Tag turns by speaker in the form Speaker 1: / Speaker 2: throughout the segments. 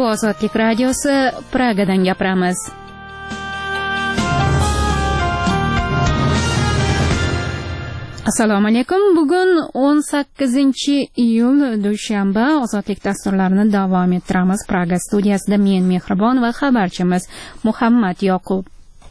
Speaker 1: Ozodlik radiosi, Pragadan gapiramiz. Assalomu alaykum. Bugun 18-iyul dushanba. Ozodlik dasturlarini davom ettiramiz. Praga studiyasida men Mehribon va xabarchimiz Muhammad Yoqub.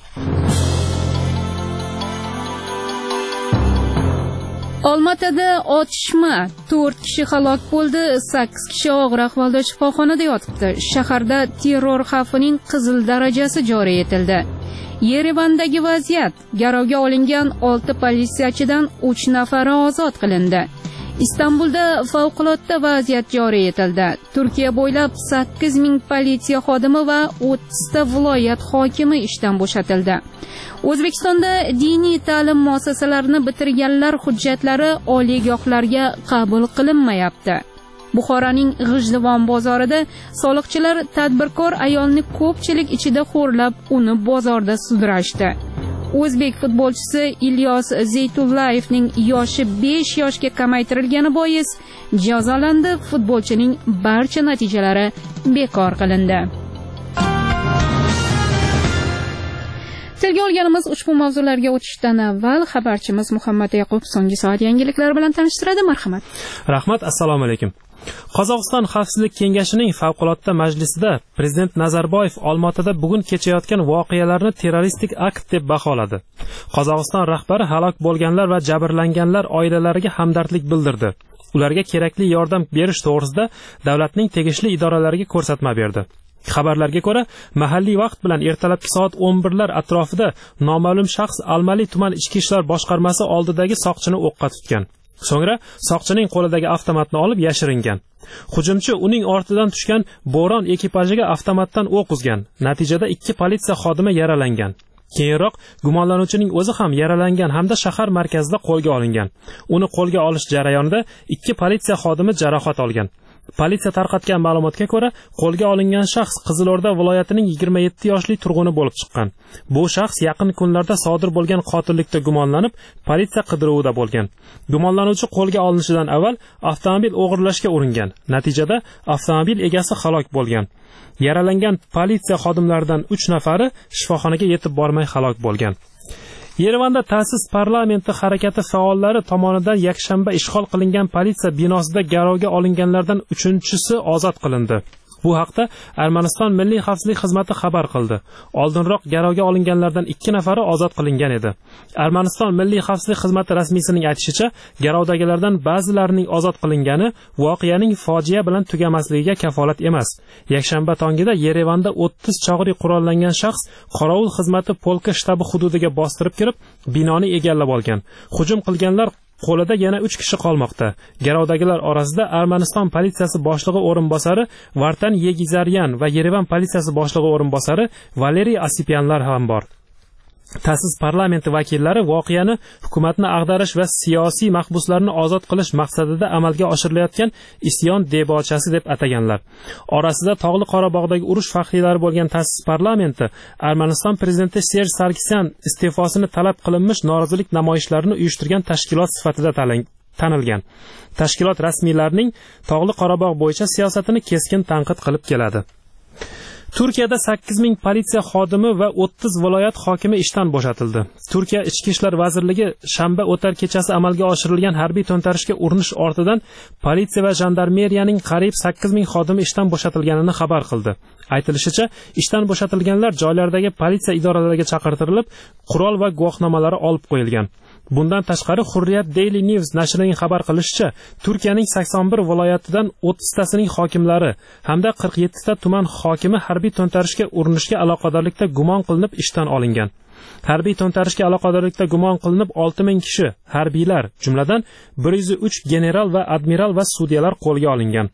Speaker 1: Olmaotada otishma, 4 kishi halok bo'ldi, 8 kishi og'ir ahvolda shifoxonada yotibdi. Shaharda terror xavfining qizil darajasi joriy etildi. Yerevandagi vaziyat: garovga olingan 6 politsiyachidan 3 nafari ozod qilindi. Istanbulda favqulodda vaziyat joriy etildi. Turkiya bo'ylab 8000 politsiya xodimi va 30 ta viloyat hokimi ishdan bo'shatildi. O'zbekistonda diniy ta'lim muassasalarini bitirganlar hujjatlari oliygohlarga qabul qilinmayapti. Buxoroning G'ijduvon bozorida soliqchilar tadbirkor ayolni ko'pchilik ichida xo'rlab, uni bozorda sudrashdi. O'zbek futbolchisi Ilyos Zeytullayevning yoshi 5 yoshga kamaytirilgani bois jazolandi. Futbolchining barcha natijalari bekor qilindi. Tilga olganimiz ushbu mavzularga o'tishdan avval xabarchimiz Muhammad Yoqub so'nggi soat yangiliklari bilan tanishtiradi. Marhamat.
Speaker 2: Rahmat, assalomu alaykum. Qozog'iston Xavfsizlik kengashining favqulodda majlisida Prezident Nazarboyev Olmaotada bugun kechayotgan voqealarni terroristik akt deb baholadi. Qozog'iston rahbari halok bo'lganlar va jabrlanganlar oilalariga hamdardlik bildirdi. Ularga kerakli yordam berish to'g'risida davlatning tegishli idoralariga ko'rsatma berdi. Xabarlarga ko'ra, mahalliy vaqt bilan ertalabki soat 11lar atrofida noma'lum shaxs Almali tuman ichki ishlar boshqarmasi oldidagi soqchini o'qqa tutgan. So'ngra soqchining qo'lidagi avtomatni olib yashiringan. Hujumchi uning ortidan tushgan bo'ron ekipajiga avtomatdan o'q uzgan. Natijada 2 politsiya xodimi yaralangan. Keyinroq gumonlanuvchining o'zi ham yaralangan hamda shahar markazida qo'lga olingan. Uni qo'lga olish jarayonida 2 politsiya xodimi jarohat olgan. Politsiya tarqatgan ma'lumotga ko'ra, qo'lga olingan shaxs Qizilo'rda viloyatining 27 yoshli turg'uni bo'lib chiqqan. Bu shaxs yaqin kunlarda sodir bo'lgan qotillikda gumonlanib, politsiya qidiruvida bo'lgan. Gumonlanuvchi qo'lga olinishidan avval avtomobil o'g'irlashga uringan. Natijada avtomobil egasi halok bo'lgan. Yaralangan politsiya xodimlaridan 3 nafari shifoxonaga yetib bormay halok bo'lgan. Yerevanda ta'sis parlamenti harakati faollari tomonidan yakshanba ishg'ol qilingan politsiya binosida garovga olinganlardan 3-chisi ozod qilindi. Bu haqda Armaniston Milliy xavfsizlik xizmati xabar qildi. Oldinroq garovga olinganlardan 2 nafari ozod qilingan edi. Armaniston Milliy xavfsizlik xizmati rasmiysining aytishicha, garovdagilardan ba'zilarining ozod qilingani voqeaning fojia bilan tugamasligiga kafolat emas. Yakshanba tongida Yerevanda 30 chog'ri qurollangan shaxs qorovul xizmati polka shtabi hududiga bostirib kirib, binoni egallab olgan. Hujum qilganlar qo'lida yana 3 kishi qolmoqda. Garovdagilar orasida Armaniston politsiyasi boshlig'i o'rinbosari Vartan Yegizaryan va Yerevan politsiyasi boshlig'i o'rinbosari Valeriy Asipyanlar ham bor. Ta'sis parlamenti vakillari voqeani hukumatni ag'darish va siyosiy mahbuslarni ozod qilish maqsadida amalga oshirilayotgan isyon debochasi deb ataganlar. Orasida Tog'li Qorabog'dagi urush faxriylari bo'lgan ta'sis parlamenti Armaniston prezidenti Serj Sargsyan iste'fosini talab qilinmish norozilik namoyishlarini uyushtirgan tashkilot sifatida tanilgan. Tashkilot rasmiylarining Tog'li Qorabog' bo'yicha siyosatini keskin tanqid qilib keladi. Turkiyada 8000 politsiya xodimi va 30 viloyat hokimi ishdan bo'shatildi. Turkiya Ichki ishlar vazirligi shanba o'tar kechasi amalga oshirilgan harbiy to'ntarishga urinish ortidan politsiya va jandarmeriyaning qariyb 8000 xodimi ishdan bo'shatilganini xabar qildi. Aytilishicha, ishdan bo'shatilganlar joylardagi politsiya idoralariga chaqirtirilib, qurol va guvohnomalari olib qo'yilgan. Bundan tashqari Hurriyat Daily News nashrining xabar qilishicha, Turkiyaning 81 viloyatidan 30 tasining hokimlari hamda 47 ta tuman hokimi harbiy to'ntarishga urinishga aloqadorlikda gumon qilinib ishdan olingan. Harbiy to'ntarishga aloqadorlikda gumon qilinib 6000 kishi harbiylar, jumladan 103 general va admiral va sudyalar qo'lga olingan.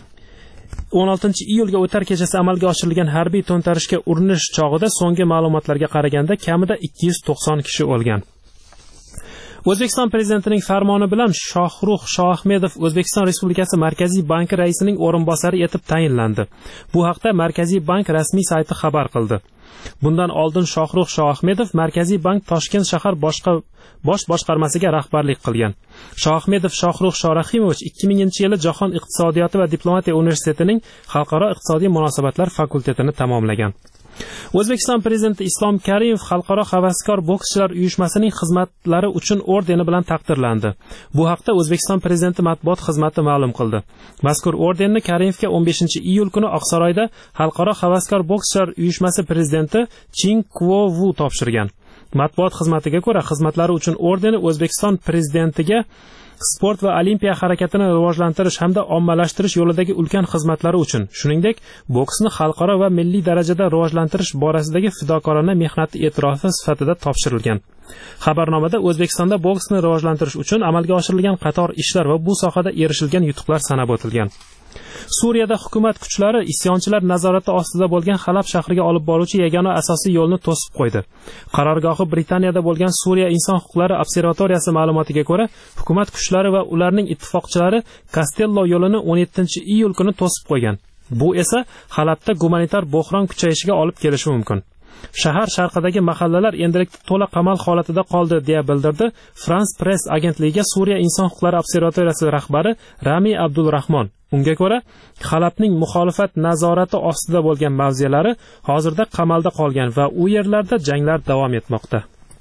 Speaker 2: 16-iyulga o'tar kechasi amalga oshirilgan harbiy to'ntarishga urinish chog'ida so'nggi ma'lumotlarga qaraganda kamida 290 kishi o'lgan. O'zbekiston prezidentining farmoni bilan Shohrux Shoahmedov O'zbekiston Respublikasi Markaziy banki raisining o'rinbosari etib tayinlandi. Bu haqda Markaziy bank rasmiy sayti xabar qildi. Bundan oldin Shohrux Shoahmedov Markaziy bank Toshkent shahar bosh boshqarmasiga rahbarlik qilgan. Shoahmedov Shohrux Shorahimovich 2000-yili Jahon iqtisodiyoti va diplomatiya universitetining xalqaro iqtisodiy munosabatlar fakultetini tamomlagan. O'zbekiston prezidenti Islom Karimov Xalqaro havaskor bokschilar uyushmasining xizmatlari uchun ordeni bilan taqdirlandi. Bu haqda O'zbekiston prezidenti matbuot xizmati ma'lum qildi. Mazkur ordenni Karimovga 15-iyul kuni Oqsaroyda Xalqaro havaskor bokschilar uyushmasi prezidenti Chin Kuo-Vu topshirgan. Matbuot xizmatiga ko'ra, xizmatlari uchun ordeni O'zbekiston prezidentiga sport va olimpiya harakatini rivojlantirish hamda ommalashtirish yo'lidagi ulkan xizmatlari uchun, shuningdek, boksni xalqaro va milliy darajada rivojlantirish borasidagi fidokorona mehnati e'tirofi sifatida topshirilgan. Xabarnomada O'zbekistonda boksni rivojlantirish uchun amalga oshirilgan qator ishlar va bu sohada erishilgan yutuqlar sanab o'tilgan. Suriyada hukumat kuchlari isyonchilar nazorati ostida bo'lgan Halab shahriga olib boruvchi yagona asosiy yo'lni to'sib qo'ydi. Qarorgohi Britaniyada bo'lgan Suriya inson huquqlari observatoriyasi ma'lumotiga ko'ra, hukumat kuchlari va ularning ittifoqchilari Kastello yo'lini 17-iyul kuni to'sib qo'ygan. Bu esa Halabda gumanitar bo'hron kuchayishiga olib kelishi mumkin. Shahar sharqidagi mahallalar endilikda to'la qamal holatida qoldi, deya bildirdi France Press agentligiga Suriya inson huquqlari observatoriyasi rahbari Rami Abdulrahmon. Unga ko'ra, Halabning muxolifat nazorati ostida bo'lgan mavzelari hozirda qamalda qolgan va u yerlarda janglar davom etmoqda.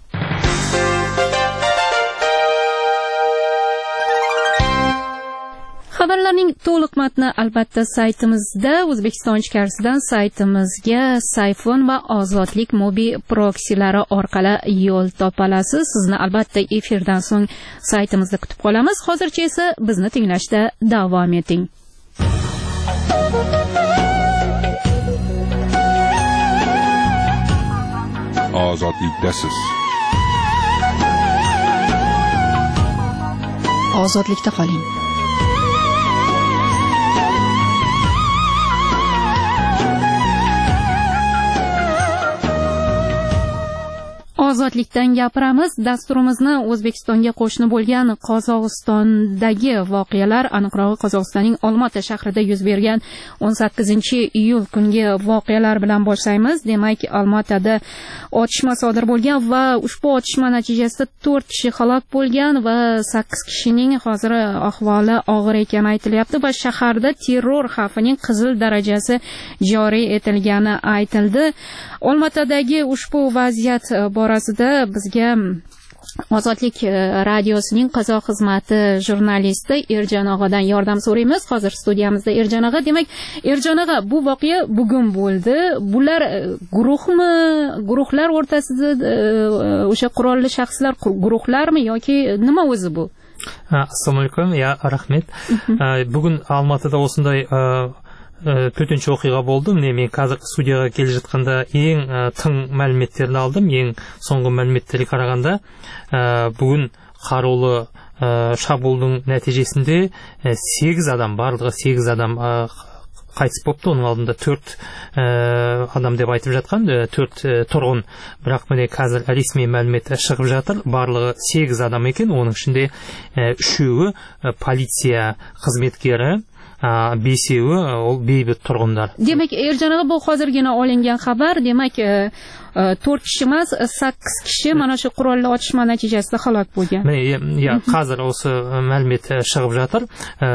Speaker 1: Xabarlarning to'liq matni albatta saytimizda, O'zbekiston ichkarisidan saytimizga Sayfon va Ozodlik mobi proksilari orqali yo'l topolasiz. Sizni albatta efirdan so'ng saytimizda kutib qolamiz. Hozircha esa bizni tinglashda davom eting.
Speaker 3: Ozodlikdasiz.
Speaker 1: Ozodlikda qoling. Ozodlikdan gapiramiz. Dasturimizni O'zbekistonga qo'shni bo'lgan Qozog'istondagi voqealar, aniqrog'i Qozog'istonning Olmota shahrida yuz bergan 18-iyul kungi voqealar bilan boshlaymiz. Demak, Olmatada otishma sodir bo'lgan va ushbu otishma natijasida 4 kishi halok bo'lgan va 8 kishining hozir ahvoli og'ir ekani aytilyapti va shaharda terror xavfining qizil darajasi joriy etilgani aytildi. Olmatadagi ushbu vaziyat borasida bizga Ozodlik radiosining qozoq xizmati jurnalisti Erjon og'adan yordam so'raymiz. Hozir studiyamizda Erjon og'a. Demak, Erjon og'a, bu voqea bugun bo'ldi. Bular guruhmi, guruhlar o'rtasida o'sha qurolli shaxslar guruhlarmi yoki nima o'zi bu?
Speaker 4: Assalomu alaykum, rahmat. Bugun Olmatada o'sinday төтенше оқиға болды. Мен қазір студияға келе жатқанда ең тың мәліметтерді алдым. Ең соңғы мәліметтерге қарағанда бүгін қарулы шабуылдың нәтижесінде 8 адам, барлығы 8 адам қайтыс болыпты. Оның алдында 4 адам деп айтып жатқан, 4 тұрғын. Бірақ міне қазір ресми мәлімет шығып жатыр. Барлығы 8 адам екен. Оның ішінде 3-і полиция қызметкері, 5-і ол бейбіт тұрғындар.
Speaker 1: Demak, Erjon og'a, bu hozirgina olingan xabar. Demak, 4 kishi emas, 8 kishi mana shu qurolli otishma natijasida halok bo'lgan.
Speaker 4: Mine, қазір осы мәлімет шығып жатыр.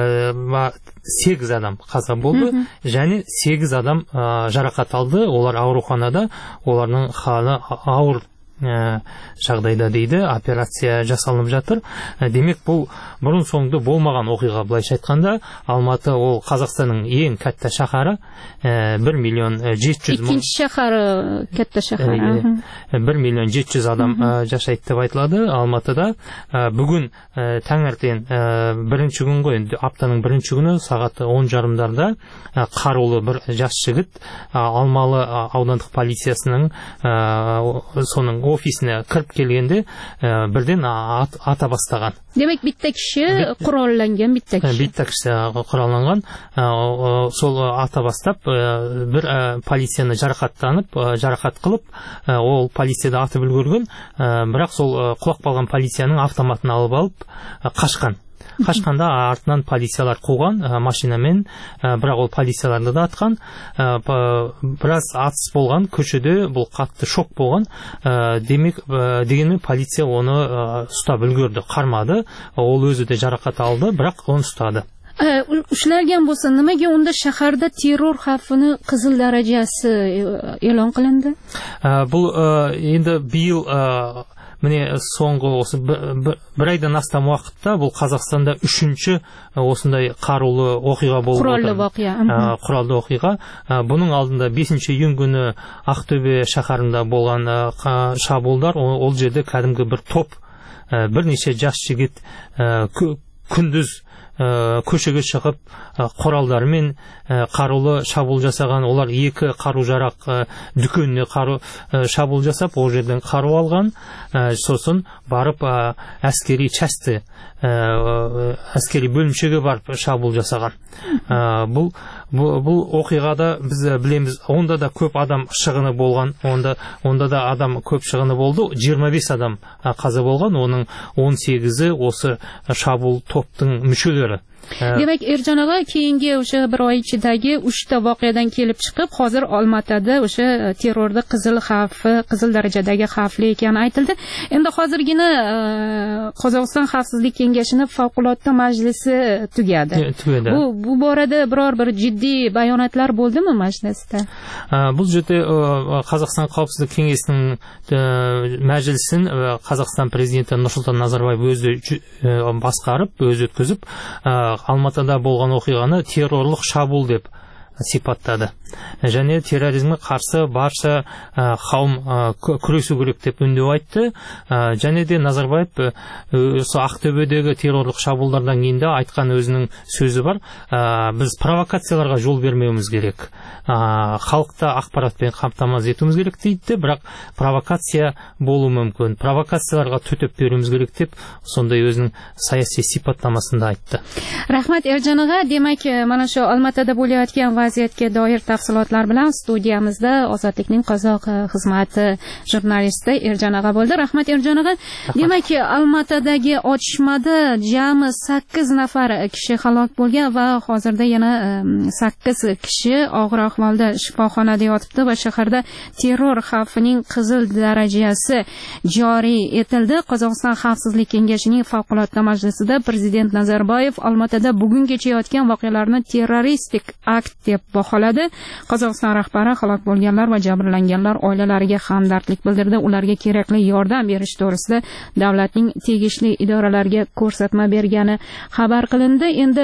Speaker 4: 8 адам қаза болды, және 8 адам жарақат алды. Олар ауруханада, олардың халі ауыр жағдайда дейді, операция жасалынып жатыр. Демек, бұл бұрын соңды болмаған оқиға. Былайша айтқанда, Алматы ол Қазақстанның ең кәтті шаһары, 1.700.000.
Speaker 1: Ikkinchi shahar katta shahar.
Speaker 4: 1.700.000 адам жашайды деп айтылады Алматыда. Бүгін таңертең бірінші күн ғой, аптаның бірінші күні сағат 10:30-дарда қарулы бір жас жігіт Алмалы аудандық полициясының соның ofisine kirib kelgende birden ata бастаган.
Speaker 1: Demek bitta kishi qurollangan, bitta kishi
Speaker 4: qurollangan. Sol ата бастап bir politsiyani жаракат кылып, ол полицияда атып үлгөргөн, бирок сол кулак калган полициянын автоматын алып качкан. Качканда артынан полициялар кууган машинамен, бирок ол полицияларды да аткан. Бираз атыс болгон, көчөдө бул катты шок болгон. Демек дегенмен полиция оны устап үлгөрдү, кармады. Ол өзү да жаракат алды, бирок оны устады.
Speaker 1: Ushlangan bo'lsa, nimaga unda shaharda terror xavfini qizil darajasi e'lon qilindi?
Speaker 4: Бұл енді биыл міне соңғы осы бір айдан астам уақытта бұл Қазақстанда 3-ші осындай қарулы оқиға болып отыр. Құралды оқиға. Бұның алдында 5-ші июнь күні Ақтөбе шаһарында болған шабуылдар, ол жерде кәдімгі бір топ, бірнеше жас жігіт күндіз көшеге шығып құралдармен қарулы шабуыл жасаған. Олар 2 қару-жарақ дүкеніне шабуыл жасап, ол жерден қару алған. Сосын барып әскери части, әскери бөлімшеге барып шабуыл жасаған. Бұл оқиғада біз білеміз, онда да көп адам шығыны болған, онда да адам көп шығыны болды. 25 адам қаза болған, оның 18-і осы шабуыл топтың мүшелері.
Speaker 1: Demek Erjon ağa keyingi o'sha bir oy ichidagi 3 ta voqeadan kelib chiqib, hozir Olmaotada o'sha terrorda qizil darajadagi xavfli ekani aytildi. Endi hozirgina Qozog'iston Xavfsizlik kengashining favqulodda majlisi tugadi. Bu borada biror bir jiddiy bayonotlar bo'ldimi majlisda?
Speaker 4: Bu жерде Қазақстан Қауіпсіздік кеңесінің мәжілісін Қазақстан президенті Нұрсұлтан Назарбаев өзі басқарып, өзі өткізіп, Алматыда болған оқиғаны террорлық шабуыл деп сипаттады. Және терроризмге қарсы барша қауым күресу керек деп үндеу айтты. Және де Назарбаев осы Ақтөбедегі террорлық шабуылдардан кейін де айтқан өзінің сөзі бар. Біз провокацияларға жол бермеуіміз керек. Халықты ақпаратпен қамтамасыз етуіміз керек дейді, бірақ провокация болуы мүмкін. Провокацияларға төтеп беруіміз керек деп сондай өзінің саяси сипаттамасында айтты.
Speaker 1: Rahmat Erjon ağa, demak mana shu Olmaotada bo'layotgan vaziyatga doir tafsilotlar bilan studiyamizda Ozodlikning qozoq xizmati jurnalisti Erjon ağa bo'ldi. Rahmat Erjon ağa. Demak Olmaotadagi otishmada jami 8 nafar kishi halok bo'lgan va hozirda yana 8 kishi og'ir ahvolda shifoxonada yotibdi va shaharda terror xavfining qizil darajasi joriy etildi. Qozog'iston Xavfsizlik kengashining favqulodda majlisida Prezident Nazarboyev Olmaotada bugun kechayotgan voqealarni terroristik akt deb baholadi. Qozog'iston rahbari halok bo'lganlar va jabrlanganlar oilalariga hamdardlik bildirdi. Ularga kerakli yordam berish to'g'risida davlatning tegishli idoralariga ko'rsatma bergani xabar qilindi. Endi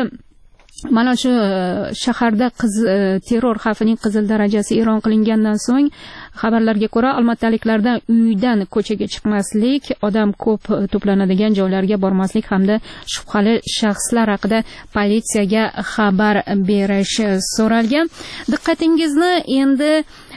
Speaker 1: mana shu shaharda terror xavfining qizil darajasi e'lon qilingandan so'ng xabarlarga ko'ra Olmaotaliklardan uydan ko'chaga chiqmaslik, odam ko'p to'planadigan joylarga bormaslik hamda shubhali shaxslar haqida politsiyaga xabar berish so'ralgan. Diqqatingizni endi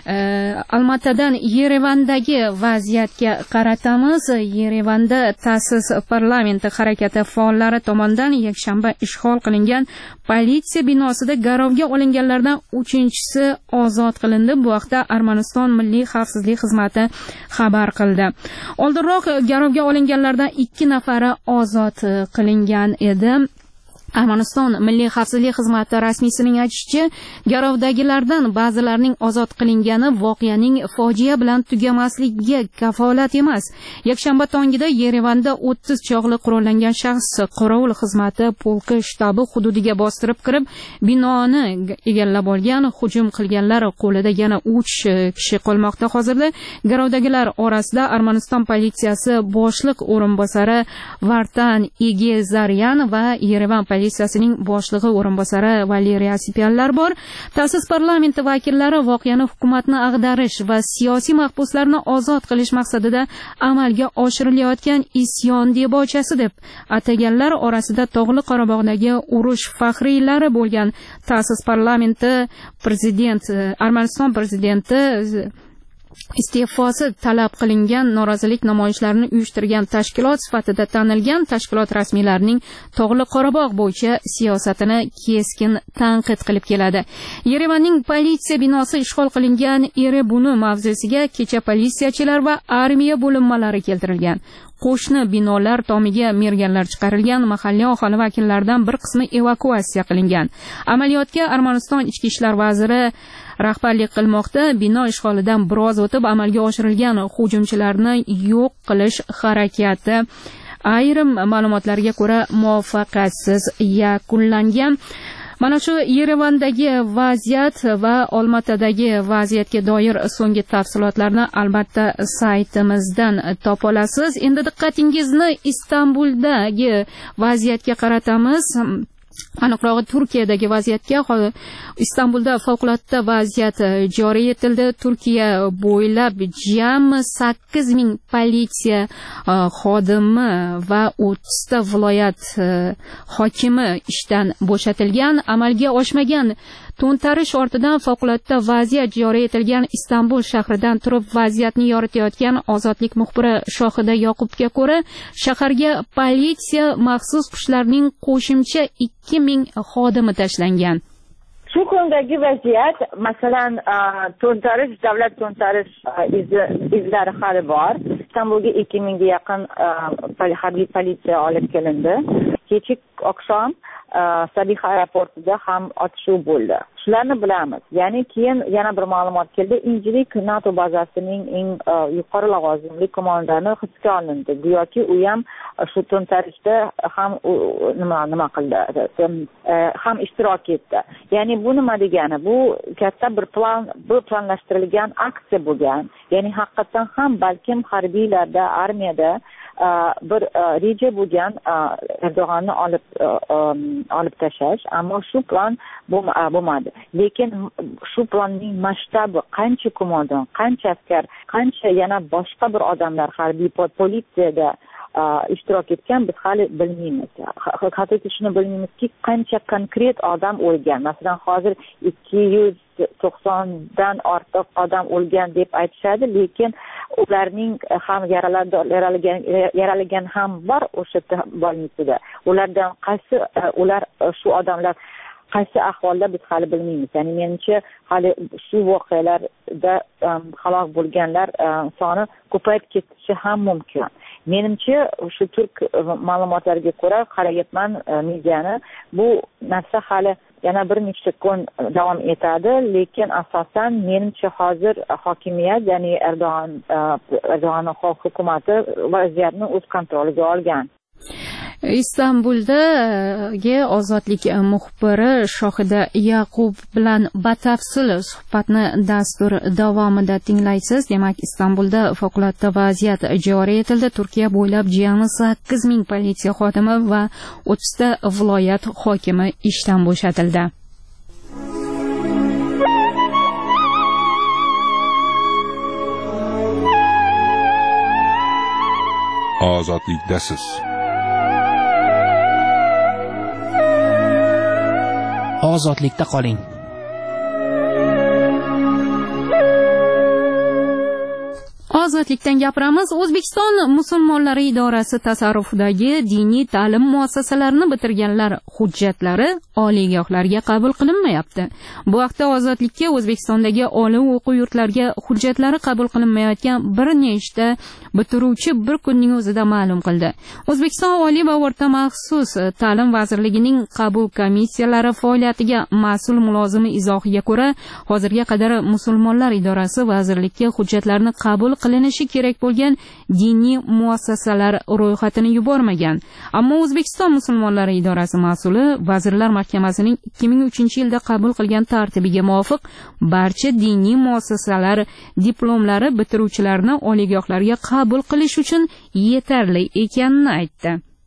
Speaker 1: Olmaotadan Yerevandagi vaziyatga qaratamiz. Yerevanda ta'sis parlamenti harakati faollari tomonidan yakshanba ishg'ol qilingan politsiya binosida garovga olinganlardan 3-chisi ozod qilindi. Bu haqda Armaniston Milliy xavfsizlik xizmati xabar qildi. Oldinroq garovga olinganlardan 2 nafari ozod qilingan edi. Armaniston Milliy xavfsizlik xizmati rasmiysining aytishicha, garovdagilardan ba'zilarining ozod qilingani voqeaning fojia bilan tugamasligiga kafolat emas. Yakshanba tongida Yerevanda 30 chog'li qurollangan shaxs qorovul xizmati polki shtabi hududiga bostirib kirib, binoni egallab olgan. Hujum qilganlar qo'lida yana 3 kishi qolmoqda. Hozirda garovdagilar orasida Armaniston politsiyasi boshliq o'rinbosari Vartan Egezaryan va Yerevan politsiyasining boshlig'i o'rinbosari Valeriy Asipyanlar bor. Ta'sis parlamenti vakillari voqeani hukumatni ag'darish va siyosiy mahbuslarni ozod qilish maqsadida amalga oshirilayotgan isyon debochasi deb ataganlar orasida Tog'li Qorabog'dagi urush faxriylari bo'lgan. Ta'sis parlamenti Armaniston prezidenti iste'fosi talab qilingan norozilik namoyishlarini uyushtirgan tashkilot sifatida tanilgan tashkilot rasmiylarining Tog'li Qorabog' bo'yicha siyosatini keskin tanqid qilib keladi. Yerevanning politsiya binosi ishg'ol qilingan Erebuni mavzusiga kecha politsiyachilar va armiya bo'linmalari keltirilgan. Qo'shni binolar tomiga merganlar chiqarilgan, mahalliy aholi vakillaridan bir qismi evakuatsiya qilingan. Amaliyotga Armaniston ichki ishlar vaziri rahbarlik qilmoqda. Bino ishg'olidan biroz o'tib amalga oshirilgan hujumchilarni yo'q qilish harakati ayrim ma'lumotlarga ko'ra muvaffaqiyatsiz yakunlangan. Mana shu Yerevandagi vaziyat va Olmatadagi vaziyatga doir so'nggi tafsilotlarni albatta saytimizdan topa olasiz. Endi diqqatingizni Istanbuldagi vaziyatga qaratamiz. Aniqrog'i Turkiyadagi vaziyatga. Istanbulda favqulodda vaziyat joriy etildi. Turkiya bo'ylab jami 8000 politsiya xodimi va 30 ta viloyat hokimi ishdan bo'shatilgan. Amalga oshmagan to'ntarish ortidan favqulodda vaziyat joriy etilgan Istanbul shahridan turib vaziyatni yoritayotgan Ozodlik muxbiri Shohida Yoqubga ko'ra, shaharga politsiya maxsus kuchlarning qo'shimcha 2000 xodimi tashlangan.
Speaker 5: Shu kundagi vaziyat, masalan, to'ntarish, davlat to'ntarish izlari hali bor. Istanbulga 2000 ga yaqin harbiy politsiya olib kelindi. Kechki oqshom Sabiha aeroportida ham otishuv bo'ldi. Shularni bilamiz. Ya'ni keyin yana bir ma'lumot keldi. Injilik NATO bazasining eng yuqori lavozimli qo'mondoni hibsga olindi. Go'yoki u ham shu to'ntarishda ham nima qildi, ham ishtirok etdi. Ya'ni bu nima degani? Bu katta bir planlashtirilgan aksiya bo'lgan. Ya'ni haqiqatan ham balkim harbiylarda, armiyada bir reja bo'lgan Erdo'g'onni olib tashlash, ammo shu plan bo'lmadi. Lekin shu planning masshtabi, qancha qo'mondon, qancha askar, qancha yana boshqa bir odamlar harbiy politsiyada ishtirok etgan biz hali bilmaymiz. Hattoki shuni bilmaymizki, qancha konkret odam o'lgan. Masalan, hozir 290 dan ortiq odam o'lgan deb aytishadi, lekin ularning ham yaralagan ham bor o'sha bolnitsada. Ulardan qaysi shu odamlar qaysi ahvolda biz hali bilmaymiz. Ya'ni menimcha hali shu voqealarda halok bo'lganlar soni ko'payib ketishi ham mumkin. Menimcha shu turk ma'lumotlariga ko'ra qarayapman mediani, bu narsa hali yana bir necha kun davom etadi, lekin asosan menimcha hozir hokimiyat, ya'ni Erdo'g'on hukumati vaziyatni o'z kontroliga olgan.
Speaker 1: Istanbuldagi Ozodlik muxbiri Shohida Yaqub bilan batafsil suhbatni dastur davomida tinglaysiz. Demak, Istanbulda favqulodda vaziyat joriy etildi. Turkiya bo'ylab jami 8000 politsiya xodimi va 30 ta viloyat hokimi ishdan bo'shatildi.
Speaker 3: Ozodlikdasiz.
Speaker 6: Ozodlikda qoling.
Speaker 1: Ozodlikdan gapiramiz. O'zbekiston musulmonlari idorasi tasarrufidagi diniy ta'lim muassasalarini bitirganlar hujjatlari oliygohlarga qabul qilinmayapti. Bu haqda Ozodlikka O'zbekistondagi oliy o'quv yurtlariga hujjatlari qabul qilinmayotgan bir nechta bitiruvchi bir kunning o'zida ma'lum qildi. O'zbekiston Oliy va o'rta maxsus ta'lim vazirligining qabul komissiyalari faoliyatiga mas'ul mulozimi izohiga ko'ra, hozirga qadar musulmonlar idorasi vazirlikka hujjatlarni qabul qilinishi kerak bo'lgan diniy muassasalar ro'yxatini yubormagan. Ammo O'zbekiston musulmonlari idorasi mas'uli Vazirlar Mahkamasining 2003-yilda qabul qilgan tartibiga muvofiq barcha diniy muassasalar diplomlari bitiruvchilarni oliygohlarga qabul qilish uchun yetarli ekanini aytdi.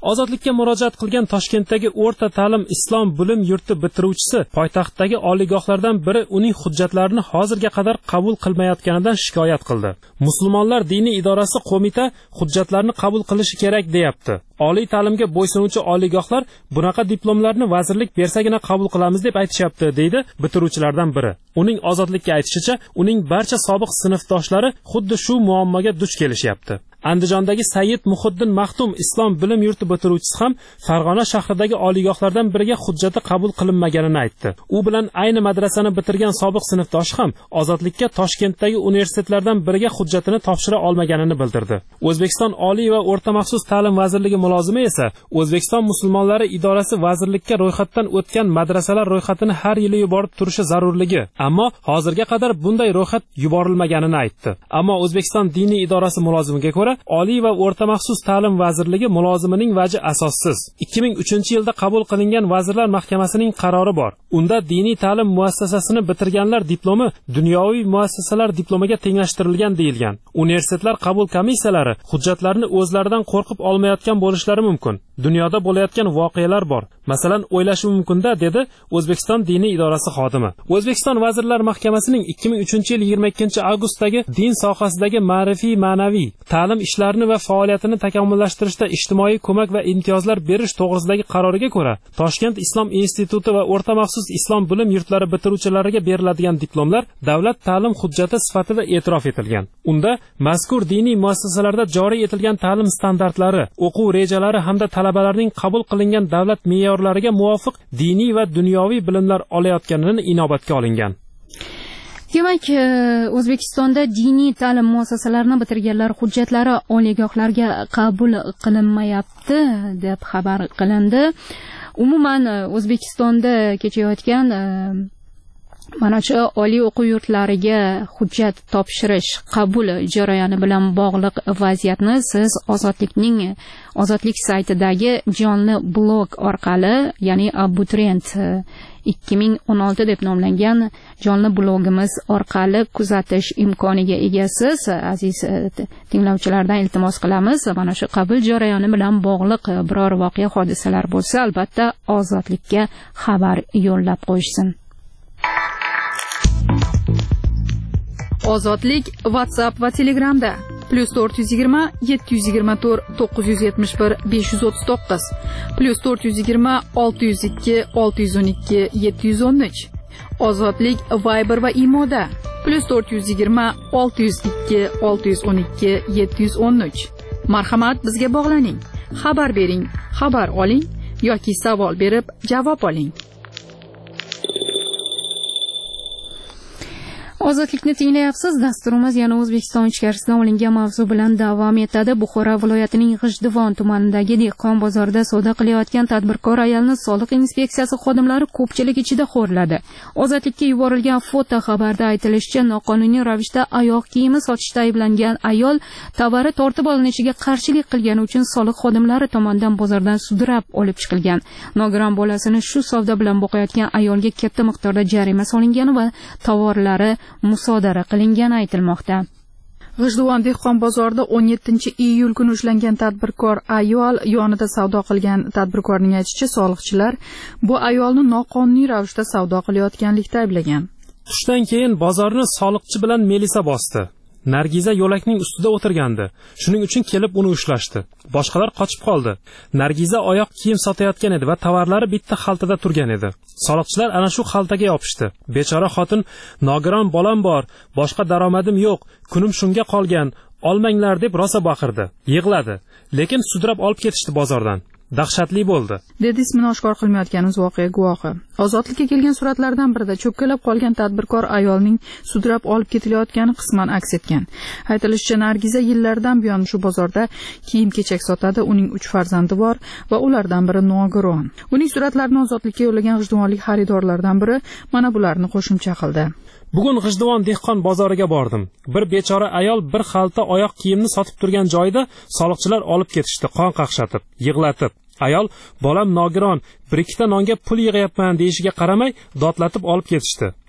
Speaker 2: Ozodlikka murojaat qilgan Toshkentdagi o'rta ta'lim islom bilim yurti bitiruvchisi poytaxtdagi oliygohlardan biri uning hujjatlarini hozirga qadar qabul qilmayotganidan shikoyat qildi. Musulmonlar diniy idorasi qo'mita hujjatlarni qabul qilishi kerak deyapti. Oliy ta'limga bo'ysunuvchi oliygohlar bunaqa diplomlarni vazirlik bersagina qabul qilamiz deb aytishyapti, deydi bitiruvchilardan biri. Uning ozodlikka aytishicha, uning barcha sobiq sinfdoshlari xuddi shu muammoga duch kelishyapti. Andijondagi Sayyid Muhiddin Maxtum islom bilim yurti bitiruvchisi ham Farg'ona shahridagi oliygohlardan biriga hujjati qabul qilinmaganini aytdi. U bilan ayni madrasani bitirgan sobiq sinfdoshi ham ozodlikka Toshkentdagi universitetlardan biriga hujjatini topshira olmaganini bildirdi. O'zbekiston Oliy va o'rta maxsus ta'lim vazirligi mulozimi esa O'zbekiston musulmonlari idorasi vazirlikka ro'yxatdan o'tgan madrasalar ro'yxatini har yili yuborib turishi zarurligi, ammo hozirga qadar bunday ro'yxat yuborilmaganini aytdi. Ammo O'zbekiston diniy idorasi mulozimiga ko'ra Oliy va o'rta maxsus ta'lim vazirligi mulozimining vaji asossiz. 2003-yilda qabul qilingan Vazirlar Mahkamasining qarori bor. Unda diniy ta'lim muassasasini bitirganlar diplomi dunyoviy muassasalar diplomiga tenglashtirilgan deyilgan. Universitetlar qabul komissiyalari hujjatlarni o'zlaridan qo'rqib olmayotgan bo'lishlari mumkin. Dunyoda bo'layotgan voqealar bor. Masalan, o'ylashi mumkin-da, dedi O'zbekiston diniy idorasi xodimi. O'zbekiston Vazirlar Mahkamasining 2003-yil 22-avgustdagi din sohasidagi ma'rifiy ma'naviy ta'lim ishlarini va faoliyatini takomillashtirishda ijtimoiy ko'mak va imtiyozlar berish to'g'risidagi qaroriga ko'ra, Toshkent Islom instituti va o'rta maxsus islom bilim yurtlari bitiruvchilariga beriladigan diplomlar davlat ta'lim hujjati sifatida e'tirof etilgan. Unda mazkur diniy muassasalarda joriy etilgan ta'lim standartlari, o'quv rejalari hamda talabalarning qabul qilingan davlat me'yorlariga muvofiq diniy va dunyoviy bilimlar olayotganini inobatga olingan.
Speaker 1: Demak, O'zbekistonda diniy ta'lim muassasalarini bitirganlar hujjatlari oliygohlarga qabul qilinmayapti deb xabar qilindi. Umuman O'zbekistonda kechayotgan mana shu oliy o'quv yurtlariga hujjat topshirish qabul jarayoni bilan bog'liq vaziyatni siz Ozodlik saytidagi jonli blog orqali, ya'ni Abituriyent 2016 deb nomlangan jonli blogimiz orqali kuzatish imkoniga egasiz. Aziz tinglovchilardan iltimos qilamiz, mana shu qabul jarayoni bilan bog'liq biror voqea hodisalar bo'lsa, albatta Ozodlikka xabar yo'llab qo'yishsin. Ozodlik WhatsApp va Telegramda +420 724 971 539 +420 602 612 713. Ozodlik Viber va Imoda +420 602 612 713. Marhamat, bizga bog'laning, xabar bering, xabar oling yoki savol berib javob oling. Ozodlikni tinglayapsiz. Dasturimiz yana O'zbekiston ichkarisidan olingan mavzu bilan davom etadi. Buxoro viloyatining G'ijduvon tumanidagi dehqon bozorida savdo qilayotgan tadbirkor ayolni soliq inspeksiyasi xodimlari ko'pchilik ichida xo'rladi. Ozodlikka yuborilgan foto xabarda aytilishicha, noqonuniy ravishda oyoq kiyimi sotishda ayblangan ayol tovari tortib olinishiga qarshilik qilgani uchun soliq xodimlari tomonidan bozordan sudrab olib chiqilgan. Nogiron bolasini shu savdo bilan boqayotgan ayolga katta miqdorda jarima solingani va tovarlari musodara qilingani aytilmoqda. G'ijduvon dehqon bozorida 17-iyul kuni ushlangan tadbirkor ayol yonida savdo qilgan. Tadbirkorning aytishicha, soliqchilar bu ayolni noqonuniy ravishda savdo qilayotganlikda ayblagan.
Speaker 2: Tushdan keyin bozorni soliqchi bilan Melisa bosdi. Nargiza yo'lakning ustida o'tirgandi. Shuning uchun kelib uni ushlashdi. Boshqalar qochib qoldi. Nargiza oyoq kiyim sotayotgan edi va tovarlari bitta xaltada turgan edi. Soliqchilar ana shu xaltaga yopishdi. Bechora xotin, nogiron bolam bor, boshqa daromadim yo'q, kunim shunga qolgan, olmanglar deb rosa baqirdi. Yig'ladi, lekin sudrab olib ketishdi bozordan. Dahshatli bo'ldi,
Speaker 1: dedi ismini oshkor qilmayotganimiz voqea guvohi. Ozodlikka kelgan suratlardan birida cho'kkalab qolgan tadbirkor ayolning sudrab olib ketilayotgani qisman aks etgan. Aytilishicha, Nargiza yillardan buyon shu bozorda kiyim-kechak sotadi. Uning 3 farzandi bor va ulardan biri nogiron. Uning suratlarini Ozodlikka yo'llagan g'ijduvonlik xaridorlardan biri mana bularni qo'shimcha qildi.
Speaker 2: Bugun G'ijduvon dehqon bozoriga bordim. Bir bechora ayol bir xalta oyoq kiyimni sotib turgan joyda soliqchilar olib ketishdi, qon qaqshatib, yig'latib. Ayol, bolam nogiron, bir ikkita nonga pul yig'yapman deyishiga qaramay, dodlatib olib ketishdi.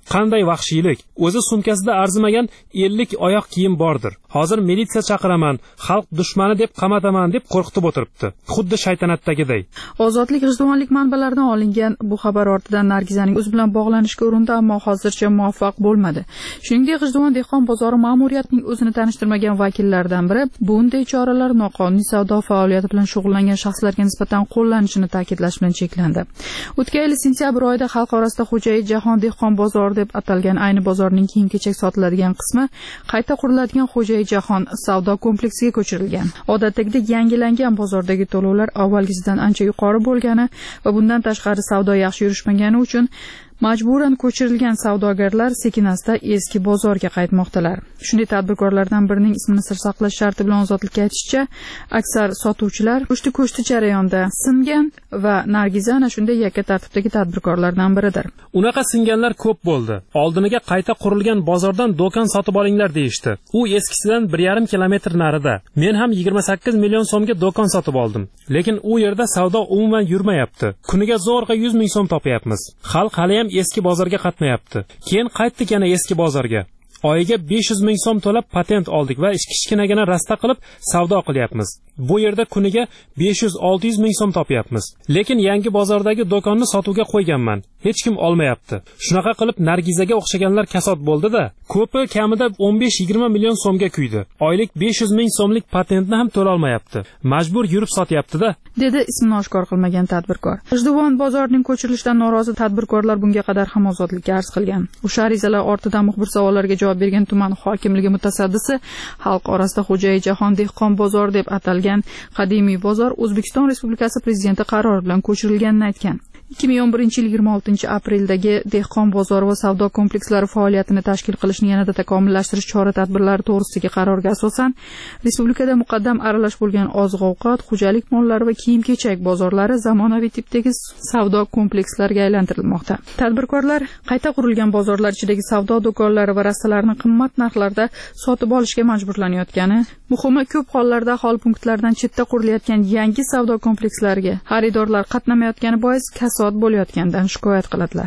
Speaker 2: Qanday vahshiylik! O'zi sumkasida arzimagan 50 oyoq kiyim bordir. Hozir militsiya chaqiraman, xalq dushmani deb qamataman deb qo'rqitib o'tiribdi. Xuddi shaytanatdagiday.
Speaker 7: Ozodlik g'ijduvonlik manbalaridan olingan bu xabar ortidan Nargizaning o'zi bilan bog'lanishga urindi, ammo hozircha muvaffaq bo'lmadi. Shuningdek, G'ijduvon dehqon bozori ma'muriyatining o'zini tanishtirmagan vakillaridan biri bunday choralar noqonuniy savdo faoliyati bilan shug'ullangan shaxslarga nisbatan qo'llanishini ta'kidlash bilan cheklandi. O'tgan yil sentyabr oyida xalq orasida Xo'jayi Jahon dehqon bozori deb atalgan ayni bozorning kiyim-kechak sotiladigan qismi qayta quriladigan Xo'jayi Jahon savdo kompleksiga ko'chirilgan. Odatdagidek yangilangan bozordagi to'lovlar avvalgisidan ancha yuqori bo'lgani va bundan tashqari savdo yaxshi yurishmagani uchun majburan ko'chirilgan savdogarlar sekin-asta eski bozorga qaytmoqdalar. Shunday tadbirkorlardan birining ismini sir saqlash sharti bilan ozodlikka aytishicha, aksar sotuvchilar ko'shti jarayonda singan va Nargiza ana shunday yakka tartibdagi tadbirkorlardan biridir.
Speaker 2: Unaqa singanlar ko'p bo'ldi. Oldiniga qayta qurilgan bozordan do'kon sotib olinglar deyishdi. U eskisidan 1,5 kilometr narida. Men ham 28 million so'mga do'kon sotib oldim. Lekin u yerda savdo umuman yurmayapti. Kuniga zo'rg'a 100 ming so'm topyapmiz. Xalq hali ham eski bozorga qatnayapti. Keyin qaytdik yana eski bozorga. Oyiga 500 ming so'm to'lab patent oldik va kichkinagina rasta qilib savdo qilyapmiz. Bu yerda kuniga 500-600 ming so'm topyapmiz. Lekin yangi bozordagi do'konni sotuvga qo'yganman. Hech kim olmayapti. Shunaqa qilib Nargizaga o'xshaganlar kasod bo'ldi-da, ko'pi kamida 15-20 million so'mga kuydi. Oylik 500 ming so'mlik patentni ham to'la olmayapti. Majbur yurib sotyapti-da,
Speaker 7: dedi ismini oshkor qilmagan tadbirkor. G'ijduvon bozorining ko'chirilishidan norozi tadbirkorlar bunga qadar ham ozodlikka arz qilgan. O'sha arizalar ortidan muxbir savollarga javob bergan tuman hokimligi mutasaddisi xalq orasida Xo'jayi Jahon dehqon bozori deb atalgan qadimiy bozor O'zbekiston Respublikasi prezidenti qarori bilan ko'chirilganini aytgan. 2011 yil 26 apreldagi dehqon bozori va savdo komplekslari faoliyatini tashkil qilishni yanada takomillashtirish chora-tadbirlari to'g'risidagi qarorga asosan respublikada muqaddam aralash bo'lgan oziq-ovqat, xo'jalik mollari va kiyim-kechak bozorlari zamonaviy tipdagi savdo komplekslariga aylantirilmoqda. Tadbirkorlar qayta qurilgan bozorlar ichidagi savdo do'konlari va rastalarni qimmat narxlarda sotib olishga majburlanayotgani, muhimi ko'p hollarda aholi punktlaridan chetda qurilayotgan yangi savdo komplekslariga xaridorlar qatnamayotgani bois kasod bo'layotgandan shikoyat qiladilar.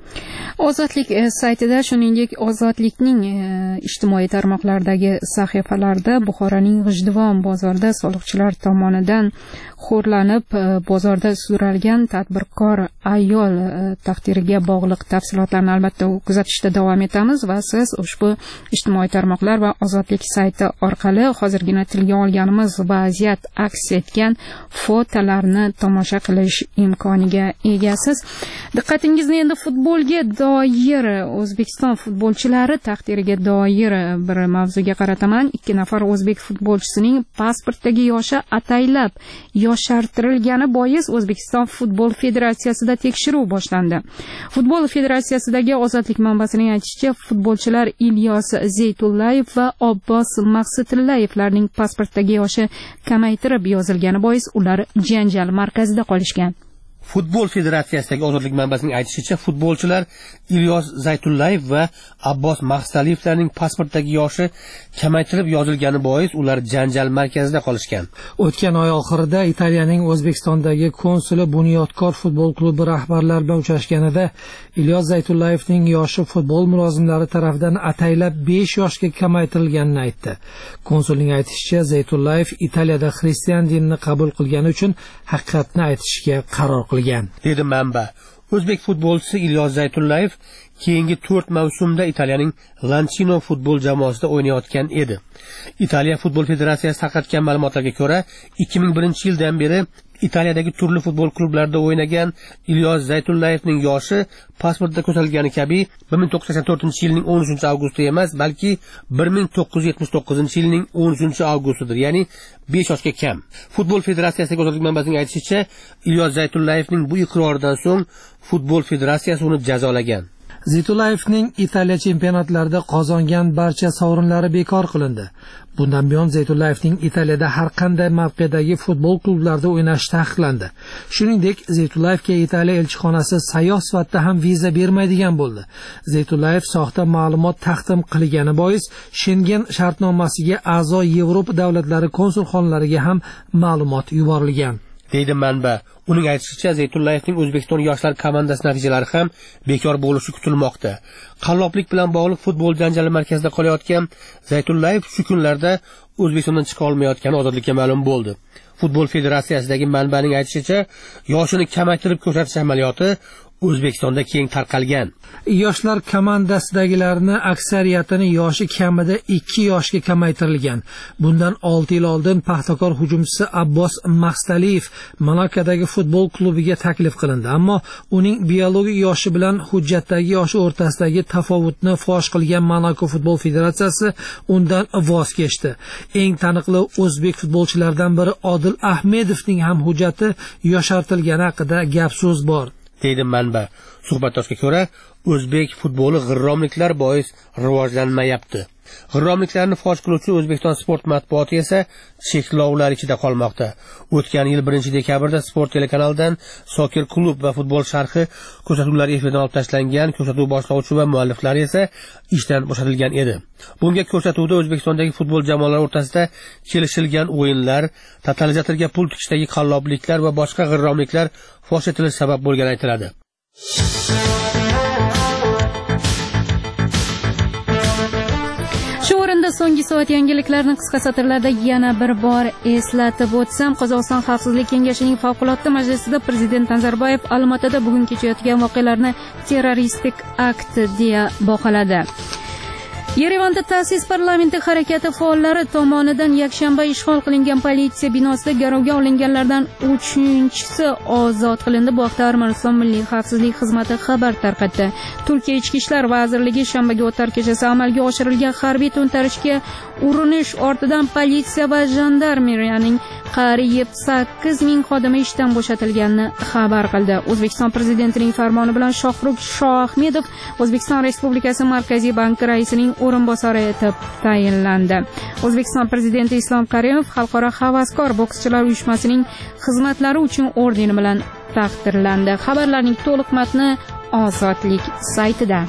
Speaker 1: Ozodlik saytida, shuningdek, Ozodlikning ijtimoiy tarmoqlardagi sahifalarida Buxoroning G'ijduvon bozorida soliqchilar tomonidan xo'rlanib bozorda sudralgan tadbirkor ayol taqdiriga bog'liq tafsilotlarni albatta kuzatishda davom etamiz va siz ushbu ijtimoiy tarmoqlar va Ozodlik sayti orqali hozirgina tilga olganimiz vaziyat aks etgan fotolarni tomosha qilish imkoniga egasiz. Diqqatingizni endi futbolga doir, O'zbekiston futbolchilari taqdiriga doir bir mavzuga qarataman. 2 nafar o'zbek futbolchisining pasportdagi yoshi ataylab yoshartirilgani bois O'zbekiston futbol federatsiyasida tekshiruv boshlandi. Futbol federatsiyasidagi Ozodlik manbasining aytishicha, futbolchilar Ilyos Zaytullayev va Abbos Maqsudillayevlarning pasportdagi yoshi kamaytirib yozilgani bois ular janjal markazida qolishgan.
Speaker 8: Futbol federatsiyasidagi Ozodlik manbasining aytishicha, futbolchilar Ilyos Zaytullayev va Abbos Maqsudillayevlarning pasportdagi yoshi kamaytirib yozilgani bois ular janjal markazida qolishgan.
Speaker 9: O'tgan oy oxirida Italiyaning O'zbekistondagi konsuli Bunyodkor futbol klubi rahbarlari bilan uchrashganida Ilyos Zaytullayevning yoshi futbol mulozimlari tomonidan ataylab 5 yoshga kamaytirilganini aytdi. Konsulning aytishicha, Zaytullayev Italiyada xristian dinini qabul qilgani uchun haqiqatni aytishga qaror qilgan,
Speaker 8: dedi manba. O'zbek futbolchisi Ilyos Zaytullayev keyingi 4 mavsumda Italiyaning Lancino futbol jamoasida o'ynayotgan edi. Italiya futbol federatsiyasi tarqatgan ma'lumotlarga ko'ra, 2001-yildan beri Italiyadagi turli futbol klublarida o'ynagan Ilyos Zaytullayevning yoshi pasportda ko'rsatilgani kabi 1984-yilning 13-avgusti emas, balki 1979-yilning 13-avgustidir, ya'ni 5 yoshga kam. Futbol federatsiyasidagi Ozodlik manbasining aytishicha, Ilyos Zaytullayevning bu iqroridan so'ng futbol federatsiyasi uni jazolagan.
Speaker 9: Zaytullayevning Italiya chempionatlarida qozongan barcha sovrinlari bekor qilindi. Bundan buyon Zaytullayevning Italiyada har qanday mavqedagi futbol klublarida o'ynashi taqiqlandi. Shuningdek, Zaytullayevga Italiya elchixonasi sayyoh sifatida ham viza bermaydigan bo'ldi. Zaytullayev soxta ma'lumot taqdim qilgani bois Schengen shartnomasiga a'zo Yevropa davlatlari konsulxonalariga ham ma'lumot yuborilgan.
Speaker 8: deydi manba. Uning aytishicha, Zaytullayevning O'zbekiston yoshlar komandasi natijalari ham bekor bo'lishi kutilmoqda. Qalloblik bilan bog'liq futbol janjali markazida qolayotgan Zaytullayev shu kunlarda O'zbekistondan chiqa olmayotgani ozodlikka ma'lum bo'ldi. Futbol federatsiyasidagi manbaning aytishicha, yoshini kamaytirib ko'rsatish amaliyoti O'zbekistonda keng tarqalgan.
Speaker 9: Yoshlar komandasidagilarni aksariyatini yoshi kamida 2 yoshga kamaytirilgan. Bundan 6 yil oldin Paxtakor hujumchisi Abbos Maqstaliyev Malakadagi futbol klubiga taklif qilindi, ammo uning biologik yoshi bilan hujjatdagi yoshi o'rtasidagi tafovutni fosh qilgan Monaco futbol federatsiyasi undan voz kechdi. Eng taniqli o'zbek futbolchilaridan biri Odil Ahmedovning ham hujjati yoshartirilgani haqida gap so'z bor, deydi manba. Suhbatdoshga ko'ra, o'zbek futboli g'irromliklar bois rivojlanmayapti. G'irromliklarni fosh qiluvchi O'zbekiston sport matbuoti esa cheklovlar ichida qolmoqda. O'tgan yil 1-dekabrda Sport telekanalidan Soccer klub va futbol sharhi ko'rsatuvlari efirdan olib tashlangan, ko'rsatuv boshlovchi va mualliflari esa ishdan bo'shatilgan edi. Bunga ko'rsatuvda O'zbekistondagi futbol jamoalari o'rtasida kelishilgan o'yinlar, totalizatorga pul tikishdagi qallobliklar va boshqa g'irromliklar fosh etilishi sabab bo'lgani aytiladi.
Speaker 1: Shu o'rinda so'nggi soat yangiliklarni qisqa satrlarda yana bir bor eslatib o'tsam, Qozog'iston Xavfsizlik kengashining favqulodda majlisida Prezident Nazarboyev Olmaotada bugun kechayotgan voqealarni terroristik akt deya baholadi. Yerevanda ta'sis parlamenti harakati faollari tomonidan yakshanba ishg'ol qilingan politsiya binosida garovga olinganlardan 3-chisi ozod qilindi. Bu haqda Armaniston Milliy xavfsizlik xizmati xabar tarqatdi. Turkiya Ichki ishlar vazirligi shanbaga o'tar kechasi amalga oshirilgan harbiy to'ntarishga urinish ortidan politsiya va jandarmeriyaning qariyb 8000 xodimi ishdan bo'shatilganini xabar qildi. O'zbekiston prezidentining farmoni bilan Shohrux Shoahmedov O'zbekiston Respublikasi Markaziy banki raisining o'rinbosari etib tayinlandi. O'zbekiston prezidenti Islom Karimov Xalqaro havaskor bokschilar uyushmasining xizmatlari uchun ordeni bilan taqdirlandi. Xabarlarning to'liq matni Ozodlik saytida.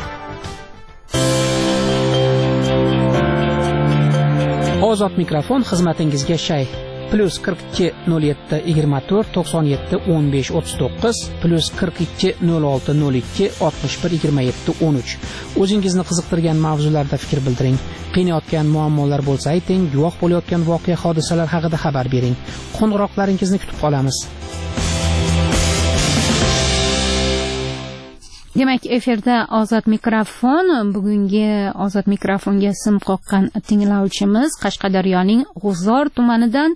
Speaker 6: Ozod mikrofon xizmatingizga shay. +42 07 24 97 15 39 +42 06 02 61 27 13. O'zingizni qiziqtirgan mavzularda fikr bildiring. Qiynayotgan muammolar bo'lsa ayting, guvoh bo'layotgan voqea hodisalar haqida xabar bering. Qo'ng'iroqlaringizni kutib qolamiz.
Speaker 1: Demak, efirda Ozod mikrofon. Bugungi Ozod mikrofonga sim qoqqan tinglovchimiz Qashqadaryoning G'uzor tumanidan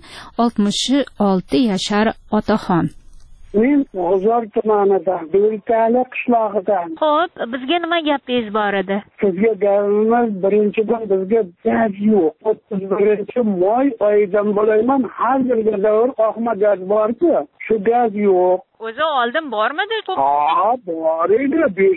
Speaker 1: 66 yashar otaxon.
Speaker 10: Men G'uzor tumanidan, Beltali qishlog'idan.
Speaker 11: Xo'p, bizga nima gapingiz bor edi?
Speaker 10: Sizga gapimiz birinchidan bizga gaz yo'q. 31-may oyidan bo'layman, har yerga davr oqma gaz bor-ku, shu gaz yo'q.
Speaker 11: O'zi oldin bormidi?
Speaker 10: Ha, bor edi.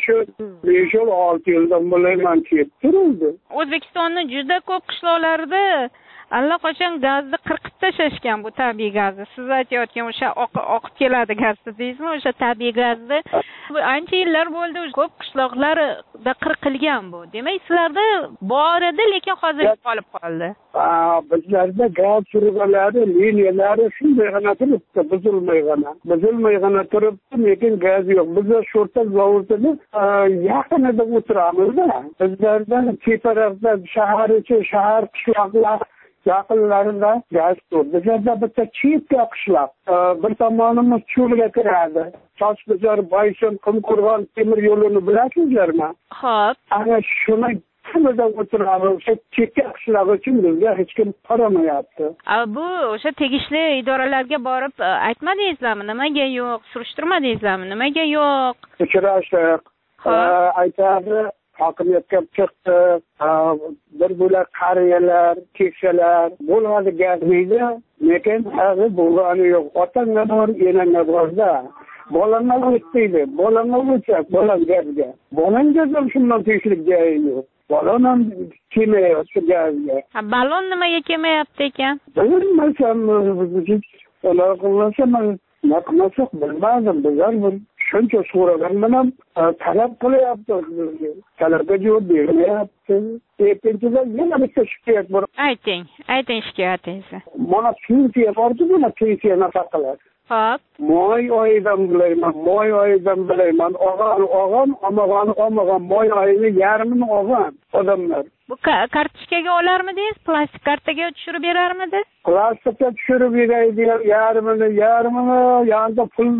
Speaker 10: 5-6 yildan bo'layman kelib turdi.
Speaker 11: O'zbekistonning juda ko'p qishloqlarida allaqachon gazni qirqib tashlashgan, bu tabiiy gazni. Siz aytayotgan o'sha oqib keladi gaz deysizmi? O'sha tabiiy gazni ancha yillar bo'ldi, ko'p qishloqlarda qirqilgan bu. Demak, sizlarda bor edi, lekin hozir qolib qoldi.
Speaker 10: Bizlarda gaz surg'alari, liniyalari shundaygina turibdi, buzilmaygina turibdi, lekin gaz yo'q. Biz sho'rta zavodida yaqinida o'tiramiz-da. Bizlarda teparoqda shahar ichi, shahar qishloqlar yaqinlarida gaz yo'q. Bizlarda bitta chekka qishloq, bir tomonimiz cho'lga kiradi. Toshbazor, Boysun, Qumqo'rg'on temir yo'lini bilasizlarmi?
Speaker 11: Xo'p.
Speaker 10: Ana shuni kimida o'tiramiz, chekka qishloq uchun bizga hech kim qaramayapti.
Speaker 11: Bu o'sha tegishli idoralarga borib aytmadingizlarmi? Nimaga yo'q? Surishtirmadingizlarmi? Nimaga yo'q?
Speaker 10: Uchrashdik. Aytadi, hokimiyatga chiqdi, bir bo'lak qariyalar, keksalar bo'ladi gaz deydi, lekin hali bo'lgani yo'q. Otanga bor, enangga borda. Bolangga o'tdi, bolangga o'tsa, bolang gazga. Bolangga ham shundan tegishli joyi yo'q. Balon ham kelmayapti gazga.
Speaker 11: Balon nimaga kelmayapti ekan?
Speaker 10: Bilmasam, ular qilmasa, nima qilmasak bilmadim. Bizlar bir shuncha so'raganman ham talab qilyapti bizga. Talabga javob bermayapti. Ikkinchidan yana bitta shikoyat bor.
Speaker 11: Ayting shikoyatingizni.
Speaker 10: Mana pensiya borku, mana pensiya nafaqalar.
Speaker 11: Xo'p.
Speaker 10: Moy oyidan bilayman. Og'am, omag'an moy oyini yarmini olgan odamlar.
Speaker 11: Bu kartochkaga olarmidingiz? Plastik kartaga tushirib berarmidi?
Speaker 10: Plastikka tushirib beraydi, yarmini, yonida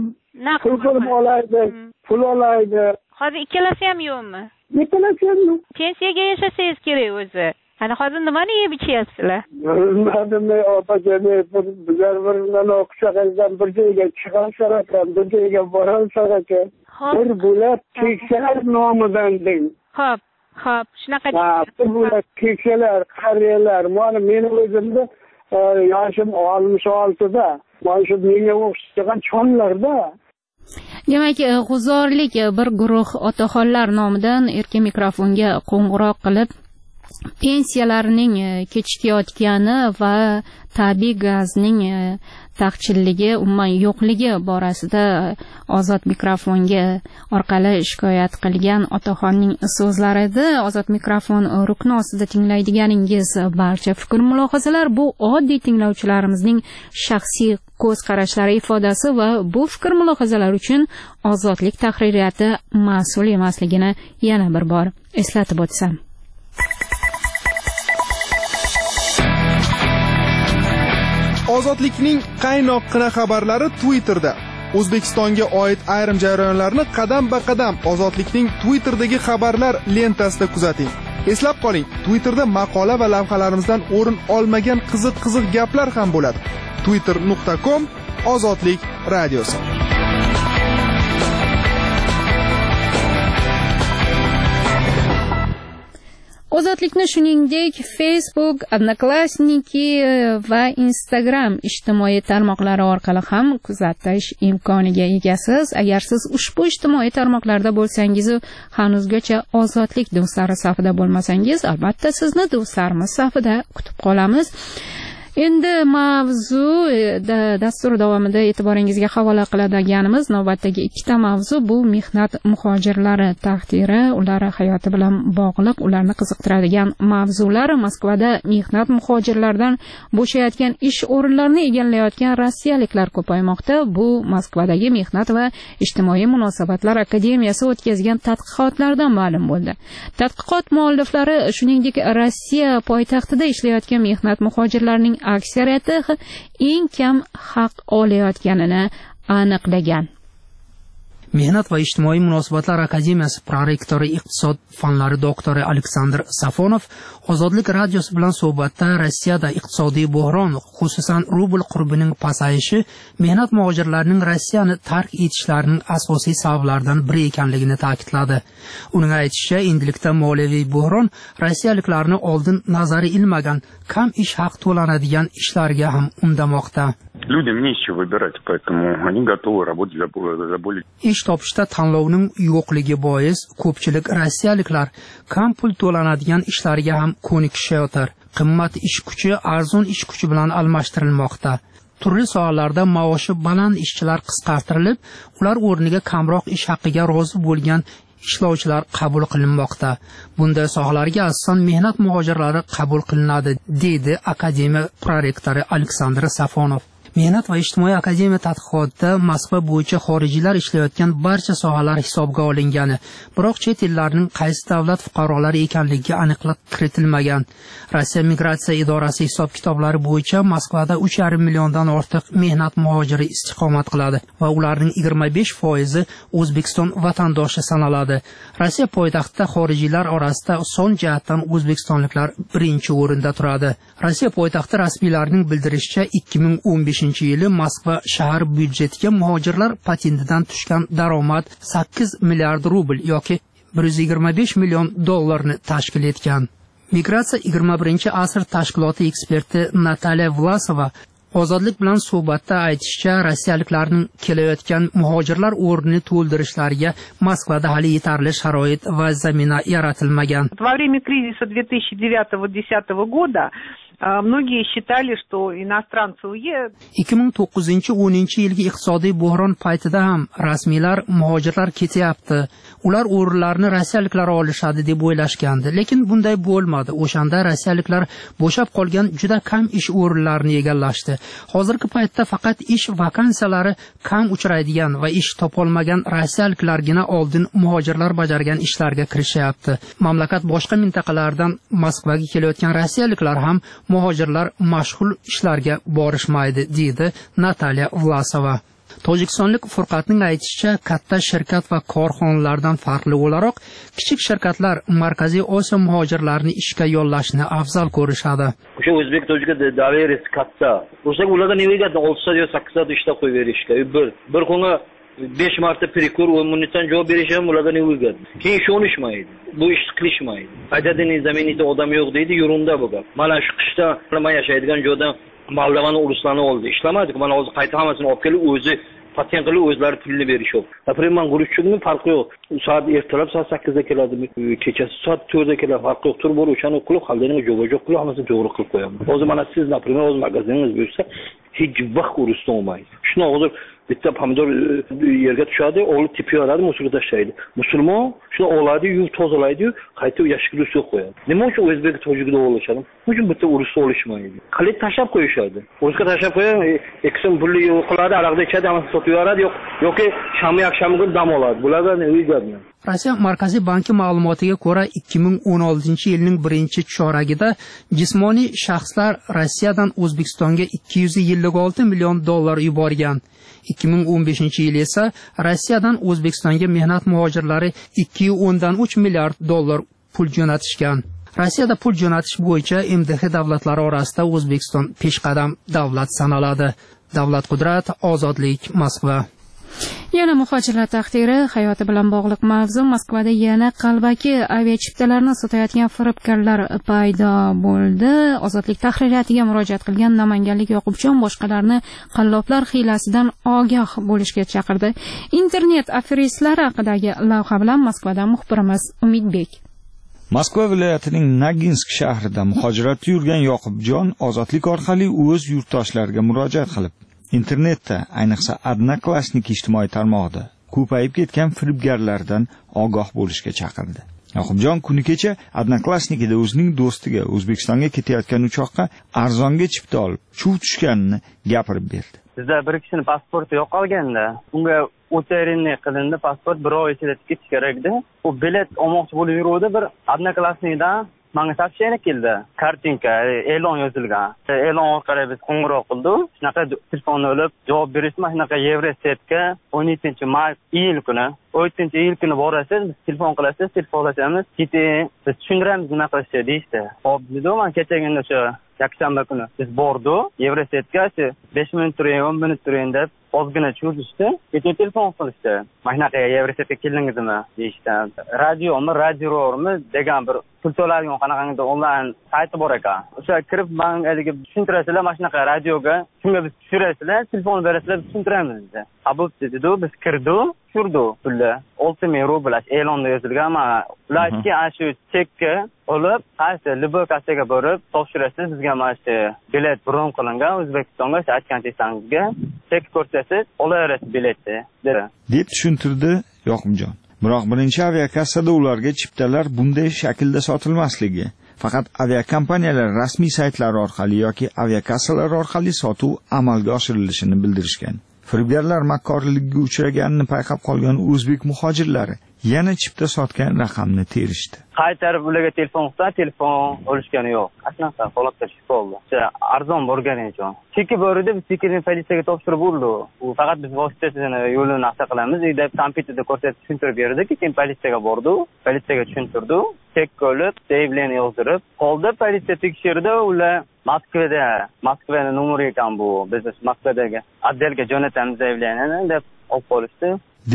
Speaker 10: pul olaydi.
Speaker 11: Hozir ikkalasi ham yo'qmi?
Speaker 10: Ikkalasi ham yo'q.
Speaker 11: Pensiyaga yashasangiz kerak o'zi. Ana hozir nimani yeb ichyapsizlar?
Speaker 10: Bilmadim, opachani bizlar bilan o'qishgan bir joyga chiqarishar ekan, bir joyga borishar ekan. Bir bo'lak keksalar nomidan deng.
Speaker 11: Xo'p, shunaqa.
Speaker 10: Bir bo'lak keksalar, qariyalar, mana meni o'zimda yoshim 66da. Mana shu menga o'xshagan chonlarda.
Speaker 1: Demak, g'uzorlik bir guruh otaxonlar nomidan erkin mikrofonga qo'ng'iroq qilib pensiyalarining kechikayotgani va tabiiy gazning taqchilligi, umuman yo'qligi borasida Ozod mikrofonga orqali shikoyat qilgan otaxonning so'zlari edi. Ozod mikrofon rukni ostida tinglaydiganingiz barcha fikr mulohazalar bu oddiy tinglovchilarimizning shaxsiy ko'z qarashlari ifodasi va bu fikr mulohazalar uchun Ozodlik tahririyati mas'ul emasligini yana bir bor eslatib o'tsam.
Speaker 12: Ozodlikning qaynoqqina xabarlari Twitterda. O'zbekistonga oid ayrim jarayonlarni qadam-ba-qadam Ozodlikning Twitterdagi xabarlar lentasida kuzating. Eslab qoling, Twitterda maqola va lavhalarimizdan o'rin olmagan qiziq gaplar ham bo'ladi. twitter.com Ozodlik radiosi.
Speaker 1: Ozodlikni shuningdek Facebook, Odnoklassniki va Instagram ijtimoiy tarmoqlari orqali ham kuzatish imkoniga egasiz. Agar siz ushbu ijtimoiy tarmoqlarda bo'lsangiz, hanuzgacha Ozodlik do'stlari safida bo'lmasangiz, albatta sizni do'stlarimiz safida kutib qolamiz. Endi mavzu dastur davomida e'tiboringizga havola qiladiganimiz navbatdagi ikkita mavzu bu mehnat muhojirlari taqdiri, ular hayoti bilan bog'liq, ularni qiziqtiradigan mavzular. Moskvada mehnat muhojirlardan bo'shayotgan ish o'rinlarini egallayotgan rossiyaliklar ko'paymoqda. Bu Moskvadagi Mehnat va ijtimoiy munosabatlar akademiyasi o'tkazgan tadqiqotlardan ma'lum bo'ldi. Tadqiqot mualliflari shuningdek Rossiya poytaxtida ishlayotgan mehnat muhojirlarining aksariyati eng kam haq olayotganini aniqlagan.
Speaker 6: Mehnat va ijtimoiy munosabatlar akademiyasi prorektori, iqtisod fanlari doktori Aleksandr Safonov Ozodlik radiosi bilan suhbatda Rossiyada iqtisodiy buhron, xususan rubl qurbining pasayishi mehnat muhojirlarining Rossiyani tark etishlarining asosiy sabablaridan biri ekanligini ta'kidladi. Uning aytishicha, endilikda moliyaviy buhron rossiyaliklarni oldin nazari ilmagan, kam ish haq to'lanadigan ishlarga ham undamoqda.
Speaker 3: Людям нечего выбирать, поэтому они готовы работать за более.
Speaker 6: Ish topishda tanlovning yo'qligi bois ko'pchilik rossiyaliklar kam pul to'lanadigan ishlarga ham ko'nikishayotir. Qimmat ish kuchi arzon ish kuchi bilan almashtirilmoqda. Turli sohalarda maoshi baland ishchilar qisqartirilib, ular o'rniga kamroq ish haqqiga rozi bo'lgan ishlovchilar qabul qilinmoqda. Bunday sohalarga asosan mehnat muhojirlari qabul qilinadi, deydi akademiya prorektori Aleksandr Safonov. Mehnat va ijtimoiy akademiya tadqiqotida Moskva bo'yicha xorijiylar ishlayotgan barcha sohalar hisobga olingani, biroq chet ellarning qaysi davlat fuqarolari ekanligiga aniqlik kiritilmagan. Rossiya migratsiya idorasi hisob-kitoblari bo'yicha Moskvada 3,5 milliondan ortiq mehnat muhojiri istiqomat qiladi va ularning 25% O'zbekiston vatandoshi sanaladi. Rossiya poytaxtida xorijiylar orasida son jihatdan o'zbekistonliklar birinchi o'rinda turadi. Rossiya poytaxti rasmiylarining bildirishicha 2015-yili Moskva shahar byudjetiga muhojirlar patentidan tushgan daromad 8 milliard rubl yoki 125 million dollarni tashkil etgan. Migratsiya 21-asr tashkiloti eksperti Nataliya Vlasova Ozodlik bilan suhbatda aytishicha, rossiyaliklarning kelayotgan muhojirlar o'rnini to'ldirishlariga Moskvada hali yetarli sharoit va zamina yaratilmagan.
Speaker 13: Во время кризиса 2009-2010 года Многие считали, что иностранцы уедут.
Speaker 6: 2009-10 yilgi iqtisodiy buhron paytida ham rasmiylar muhojirlar ketyapti, ular o'rinlarni rossiyaliklar olishadi deb o'ylashgandi, lekin bunday bo'lmadi. O'shanda rossiyaliklar bo'shab qolgan juda kam ish o'rinlarini egallashdi. Hozirgi paytda faqat ish vakansiyalari kam uchraydigan va ish topolmagan rossiyaliklargina oldin muhojirlar bajargan ishlarga kirishyapti. Mamlakat boshqa mintaqalardan Moskvaga kelayotgan rossiyaliklar ham muhojirlar mashg'ul ishlarga borishmaydi, deydi Nataliya Vlasova. Tojikistonlik Furqatning aytishicha, katta shirkat va korxonalardan farqli o'laroq, kichik shirkatlar Markaziy Osiyo muhojirlarini ishga yollashni afzal ko'rishadi.
Speaker 14: O'sha o'zbek tojikga doveriyat katta. O'sha ularga nega 6 soat yo 8 soat ishda qo'yib berishga. Bir kunga 5 marta prekur va munitdan javob berish ham ularga nega. Keyin ishonishmaydi. Bu ish qilishmaydi. Ajadini zaminida odam yo'q deydi, yurunda bu gap. Mana shu qishda men yashaydigan joyda Moldovani uruslarni oldi. Ishlamadik. Mana hozir qayta hammasini olib kelib o'zi patent qilib o'zlari pulni berishyapti. Например, guruchchukning farqi yo'q. Soat ertalab soat 8 da keladi, kechasi soat 4 da keladi. Farqi yo'q. Turib o'shani qilib, xaldaning jo'g'ajoq qilib, hammasini to'g'ri qilib qo'yamiz. Hozir mana siz, например, o'z magaziningiz bo'lsa, hech vaqt urusdan olmaydi. Shuni hozir bitta pomidor yerga tushadi, olib tepyoradi, musulga tashlaydi. Musulmon shuni oladi, yuvib tozalaydi, qaytib yashikli suv qo'yadi. Nima uchun o'zbek tojikda olishadi? Uchun bitta urusda olishmaydi. Qalit tashlab qo'yishadi. O'zga tashlab qo'yib, eksim pulli qiladi, aroqda ichadi, hammasini sotib yuboradi, yoki shami akshamiga dam oladi. Bularga ne uygadmi?
Speaker 6: Rossiya Markaziy banki ma'lumotiga ko'ra 2016-yilning 1-choragida jismoniy shaxslar Rossiyadan O'zbekistonga 256 million dollar yuborgan. 2015-yil esa Rossiyadan O'zbekistonga mehnat muhojirlari 2.3 milliard dollar pul jo'natishgan. Rossiyada pul jo'natish bo'yicha MDH davlatlari orasida O'zbekiston peshqadam davlat sanaladi. Davlat Qudrat, Ozodlik, Moskva.
Speaker 1: Yana muhojirlar taqdiri hayoti bilan bog'liq mavzu. Moskvada yana qalbaki aviachiptalarni sotayotgan firibgarlar paydo bo'ldi. Ozodlik tahririyatiga murojaat qilgan namanganlik Yoqubjon boshqalarni qalloblar hiylasidan ogoh bo'lishga chaqirdi. Internet aferistlari haqidagi lavha bilan Moskvadan muxbirimiz Umidbek.
Speaker 15: Moskva viloyatining Naginsk shahrida muhojiratda yurgan Yoqubjon ozodlik orqali o'z yurtdoshlariga murojaat qilib, internetda, ayniqsa Odnoklassniki ijtimoiy tarmog'ida ko'payib ketgan firibgarlardan ogoh bo'lishga chaqirdi. Yoqubjon kuni kecha Odnoklassnikida o'zining do'stiga O'zbekistonga ketayotgan uchoqqa arzonga chipta olib, chuv tushganini gapirib berdi.
Speaker 16: Bizda bir kishining pasporti yo'qolganda, unga o'terinlik qilindi, pasport 1 oy ichida ketish kerakdi. U bilet olmoqchi bo'lib yuruvdi, bir Odnoklassnikdan menga topshiriq keldi. Kartinka, e'lon yozilgan. E'lon orqali biz qo'ng'iroq qildik. Shunaqa telefonni olib javob berishma, shunaqa Yevrosetga 17-may iyul kuni, 17-iyul kuni borasiz, biz telefon qilasiz, telefonlashamiz, keting, biz tushuntiramiz nima qilishni deydi. Hop, dedim, men kechagina o'sha yakshanba kuni biz bordik, Yevrosetga 5 minut turing, 10 minut turing deb ozgina cho'zishdi. Keyin telefon qilishdi. Mahnaqa Yevrosetga keldingizmi deyishdi. Radiomi degan bir pul to'laydigan qanaqangi onlayn sayti bor ekan. O'sha kirib men haliga tushuntirasizlar, mana shunaqa radioga, shunga biz tushirasizlar, telefon berasizlar, biz tushuntiramiz dedi. Abub dedi, biz kirdik, tushirdik pulni. 6000 rubl e'londa yozilgan, ama ularki ana shu chekka olib, qaysi Libokasiga borib topshirasiz, bizga mana shu bilet bron qilingan O'zbekistonga, aytgan tesangizga chek ko'rsatasiz, olaverasiz biletni dedi.
Speaker 15: deb tushuntirdi Yoqubjon. Biroq birinchi aviakassada ularga chiptalar bunday shaklda sotilmasligi, faqat aviakompaniyalar rasmiy saytlari orqali yoki aviakassalar orqali sotuv amalga oshirilishini bildirishgan. Firibgarlar makkorligiga uchraganini payqab qolgan o'zbek muhojirlari yana chipta sotgan raqamni terishdi.
Speaker 16: Qaytarib ularga telefon qilsa, telefon olishgani yo'q. Asnaqa holatda chiqib qoldi. Arzon borganing uchun. Cheki borida biz chekini politsiyaga topshirib bo'ldi. U faqat biz vositasini yo'lini naqsa qilamiz, deb kompyuterda ko'rsatib tushuntirib berdi. Keyin politsiyaga bordi. Politsiyaga tushuntirdi. Chek olib, zaявление yozdirib, qoldi, politsiya tekshirdi, ular Moskvaning nomeri ekan bu. Biz Moskvadagi отделga jo'natamiz zaявлениeni deb olib qolishdi.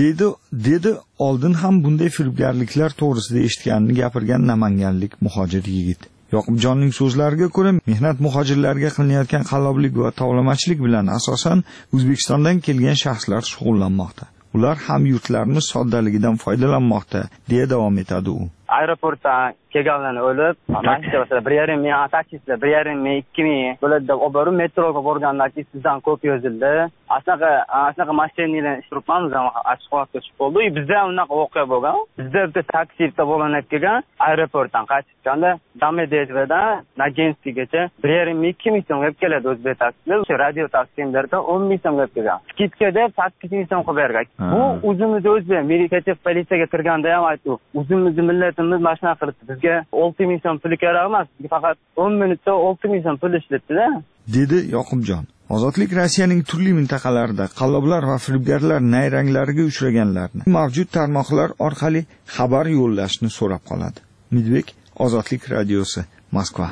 Speaker 15: Dedi oldin ham bunday firibgarliklar to'g'risida eshitganini gapirgan namanganlik muhojir yigit. Yoqubjonning so'zlariga ko'ra, mehnat muhojirlarga qilinayotgan qalloblik va tovlamachilik bilan asosan O'zbekistondan kelgan shaxslar shug'ullanmoqda. Ular ham yurtlarimiz soddaligidan foydalanmoqda, deya davom etadi u.
Speaker 16: Aeroportdan kelganlarni o'lib, masjidga masalan 1,5 ming taksistlar 1,5 ming 2 ming bo'ladi deb olib borib metroga borganlarki sizdan ko'p yozildi. Asnaqa mashinalar ish turibmiz, ochiq holatga tushib qoldi. Bizda unaqa voqea bo'lgan. Bizda bitta taksida bo'lanib kelgan aeroportdan qaytganda Damedevdan Nagenskiygacha 1,5 ming 2 ming so'm keladi o'zbek taksilar. O'sha radio taksilardan 10 ming so'm kelgan. Skidka deb 8 ming so'm qilib bergan. Bu o'zimiz o'zbek militativ politsiyaga kirganda ham aytdi. O'zimiz millatimiz mashina qilibdi. Bizga 6 ming so'm pul kerak emas. Faqat 10 minutda 6 ming so'm pul ishlatdi-da.
Speaker 15: Dedi Yoqubjon. Ozodlik Rossiyaning turli mintaqalarida qalloblar va firibgarlar nayranglariga uchraganlarni mavjud tarmoqlar orqali xabar yo'llashni so'rab qoladi. Midbek, Ozodlik radiosi, Moskva.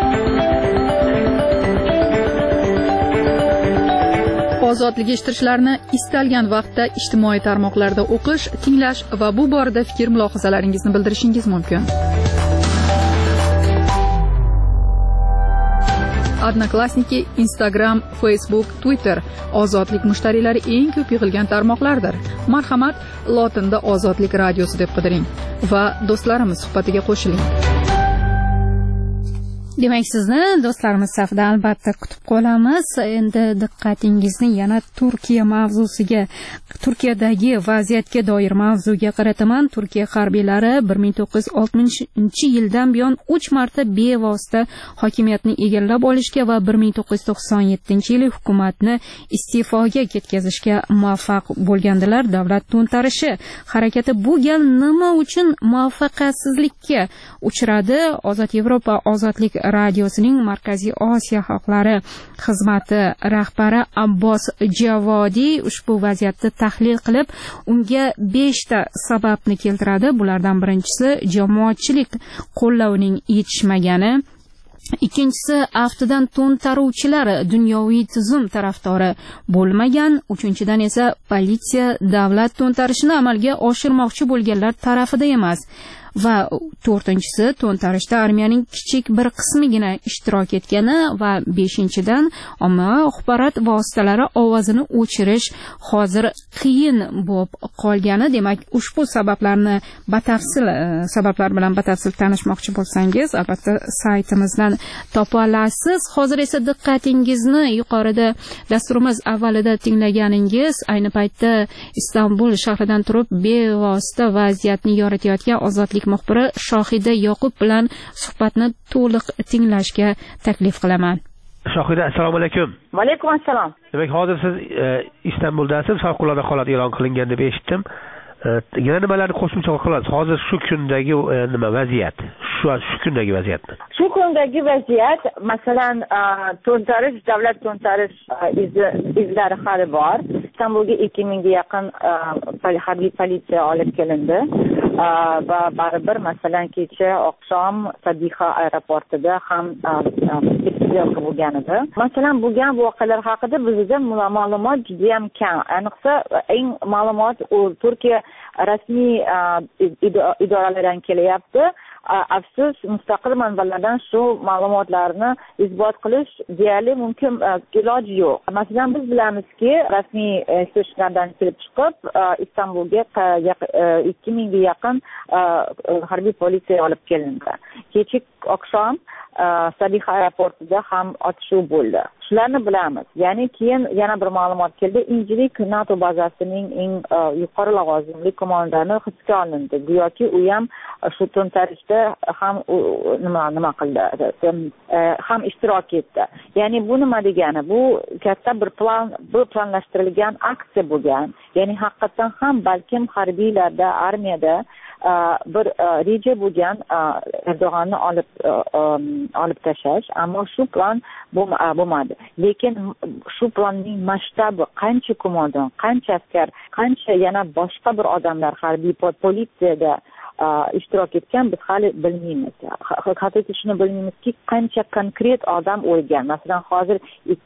Speaker 7: Ozodlik eshittirishlarni istalgan vaqtda ijtimoiy tarmoqlarda o'qish, tinglash va bu borada fikr-mulohazalaringizni bildirishingiz mumkin. Odnoklassniki, Instagram, Facebook, Twitter ozodlik mushtariylari eng ko'p yig'ilgan tarmoqlardir. Marhamat, lotinda Ozodlik radiosi deb qidiring va do'stlarimiz suhbatiga qo'shiling.
Speaker 1: Demak, sizni do'stlarimiz safida albatta kutib qolamiz. Endi diqqatingizni yana Turkiya mavzusiga, Turkiyadagi vaziyatga doir mavzuga qarataman. Turkiya harbiylari 1960-yildan buyon 3 marta bevosita hokimiyatni egallab olishga va 1997-yili hukumatni iste'foga ketkazishga muvaffaq bo'lgandilar. Davlat to'ntarishi harakati bu gal nima uchun muvaffaqiyatsizlikka uchradi? Ozod Yevropa ozodlik radiosining Markaziy Osiyo xalqlari xizmati rahbari Abbos Javodiy ushbu vaziyatni tahlil qilib, unga 5 ta sababni keltiradi. Bulardan birinchisi jamoatchilik qo'llavining yetishmagani, ikkinchisi aftidan to'ntaruvchilar dunyoviy tuzum tarafdori bo'lmagan, uchinchidan esa politsiya davlat to'ntarishini amalga oshirmoqchi bo'lganlar tarafida emas. Va to'rtinchisi to'ntarishda armiyaning kichik bir qismigina ishtirok etgani va beshinchidan ommaviy axborot vositalari ovozini o'chirish hozir qiyin bo'lib qolgani. Demak, ushbu sabablar bilan batafsil tanishmoqchi bo'lsangiz, albatta saytimizdan topa olasiz. Hozir esa diqqatingizni yuqorida dasturimiz avvalida tinglaganingiz, ayni paytda Istanbul shahridan turib bevosita vaziyatni yoritayotgan ozodlik muxbiri Shohida Yoqub bilan suhbatni to'liq tinglashga taklif qilaman.
Speaker 8: Shohida, assalomu alaykum.
Speaker 5: Va alaykum assalom.
Speaker 8: Demak, hozir siz Istanbuldasiz, favqulodda holat e'lon qilingan deb eshitdim. Yana nimalarni qo'shimcha qilasiz? Hozir shu kundagi nima vaziyat? Shu kundagi vaziyatni.
Speaker 5: Shu kundagi vaziyat, masalan, to'ntarish, davlat to'ntarish izlari hali bor. Istanbulga 2000 ga yaqin harbiy politsiya olib kelindi. Va baribir masalan kecha oqshom Sadiqa aeroportida ham ekspertiza bo'lgan edi. Masalan, bo'lgan voqealar haqida bizda ma'lumot juda ham kam. Ayniqsa eng ma'lumot Turkiya rasmiy idoralardan kelyapti. Afsus, mustaqil manbalardan shu ma'lumotlarni isbot qilish deyarli mumkin iloji yo'q. Masalan, biz bilamizki, rasmiy istishlardan kelib chiqib, Istanbulga 2000 ga yaqin harbiy politsiya olib kelindi. Kecha oqshom Sadiqa aeroportida ham otishuv bo'ldi. Shularni bilamiz. Ya'ni keyin yana bir ma'lumot keldi. Injilik NATO bazasining eng yuqori lavozimli qo'mondoni hibsga olindi. Go'yoki u ham shu to'ntarishda ham nima qildi, ham ishtirok etdi. Ya'ni bu nima degani? Bu katta bir planlashtirilgan aksiya bo'lgan. Ya'ni haqiqatan ham balkim harbiylarda, armiyada bir reja bo'lgan Erdo'g'onni olib tashlash, ammo shu plan bo'lmadi. Lekin shu planning masshtabi, qancha qo'mondon, qancha askar, qancha yana boshqa bir odamlar harbiy politsiyada ishtirok etgan biz hali bilmaymiz. Haqiqatda shuni bilmaymizki, qancha konkret odam o'lgan. Masalan, hozir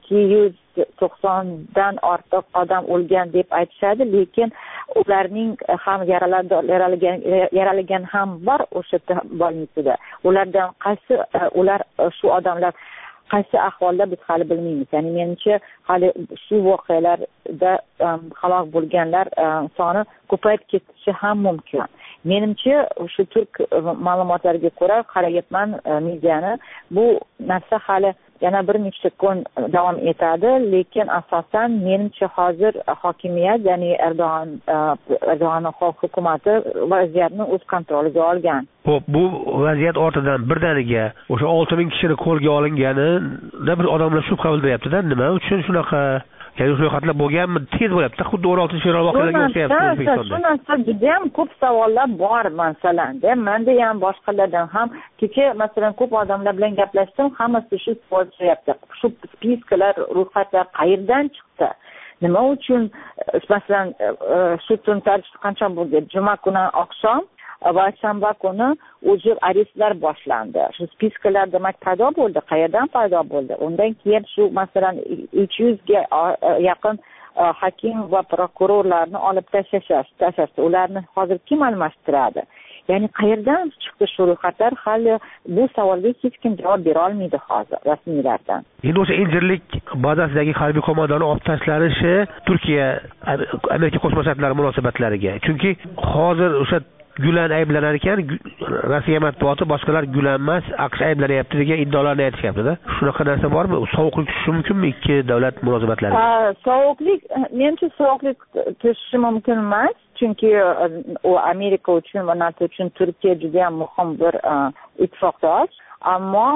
Speaker 5: 290 dan ortiq odam o'lgan deb aytishadi, lekin ularning ham yaralagan ham bor o'sha bolnitsada. Ulardan qaysi ular shu odamlar qaysi ahvolda biz hali bilmaymiz. Ya'ni menimcha hali shu voqealarda halok bo'lganlar soni ko'payib ketishi ham mumkin. Menimcha shu turk ma'lumotlariga ko'ra qarayapman mediani, bu narsa hali yana bir nechta kun davom etadi, lekin asosan menimcha hozir hokimiyat, ya'ni Erdo'g'anning hukumati vaziyatni o'z kontroliga olgan.
Speaker 8: Bu vaziyat ortidan birdaniga o'sha 6000 kishini qo'lga olinganida bir odamlar shubha bildiryapti-da, nima uchun shunaqa ya'ni ro'yxatlar bo'lganmi, tez bo'lyapti, xuddi 16-fevral voqealariga o'xshayapti O'zbekistonda.
Speaker 5: Shu narsa juda ham ko'p savollar bor masalan. Menda ham boshqalardan ham kecha masalan ko'p odamlar bilan gaplashdim, hammasi shu savol so'rayapti. Shu spiskalar, ro'yxatlar qayerdan chiqdi? Nima uchun masalan shu to'ntarish qancha bo'ldi? Juma kuni oqshom va shanba kuni o'zi arestlar boshlandi. Shu spiskalar demak paydo bo'ldi. Qayerdan paydo bo'ldi? Undan keyin shu masalan 300 ga yaqin hakim va prokurorlarni olib tashlashdi. Ularni hozir kim almashtiradi? Ya'ni qayerdan chiqdi shu ro'yxatlar? Hali bu savolga hech kim javob bera olmaydi hozir rasmiylardan.
Speaker 8: Endi o'sha Injirlik bazasidagi harbiy qo'mondonni olib tashlanishi Turkiya Amerika Qo'shma Shtatlari munosabatlariga. Chunki hozir o'sha Gulen ayblanar ekan, Rossiya matbuoti boshqalar Gulen emas, AQSh ayblanyapti degan iddaolarni aytishyapti-da. Shunaqa narsa bormi? Sovuqlik tushishi mumkinmi ikki davlat munosabatlariga?
Speaker 5: Sovuqlik, menimcha sovuqlik tushishi mumkin emas, chunki u Amerika uchun va NATO uchun Turkiya juda ham muhim bir ittifoqdosh. Ammo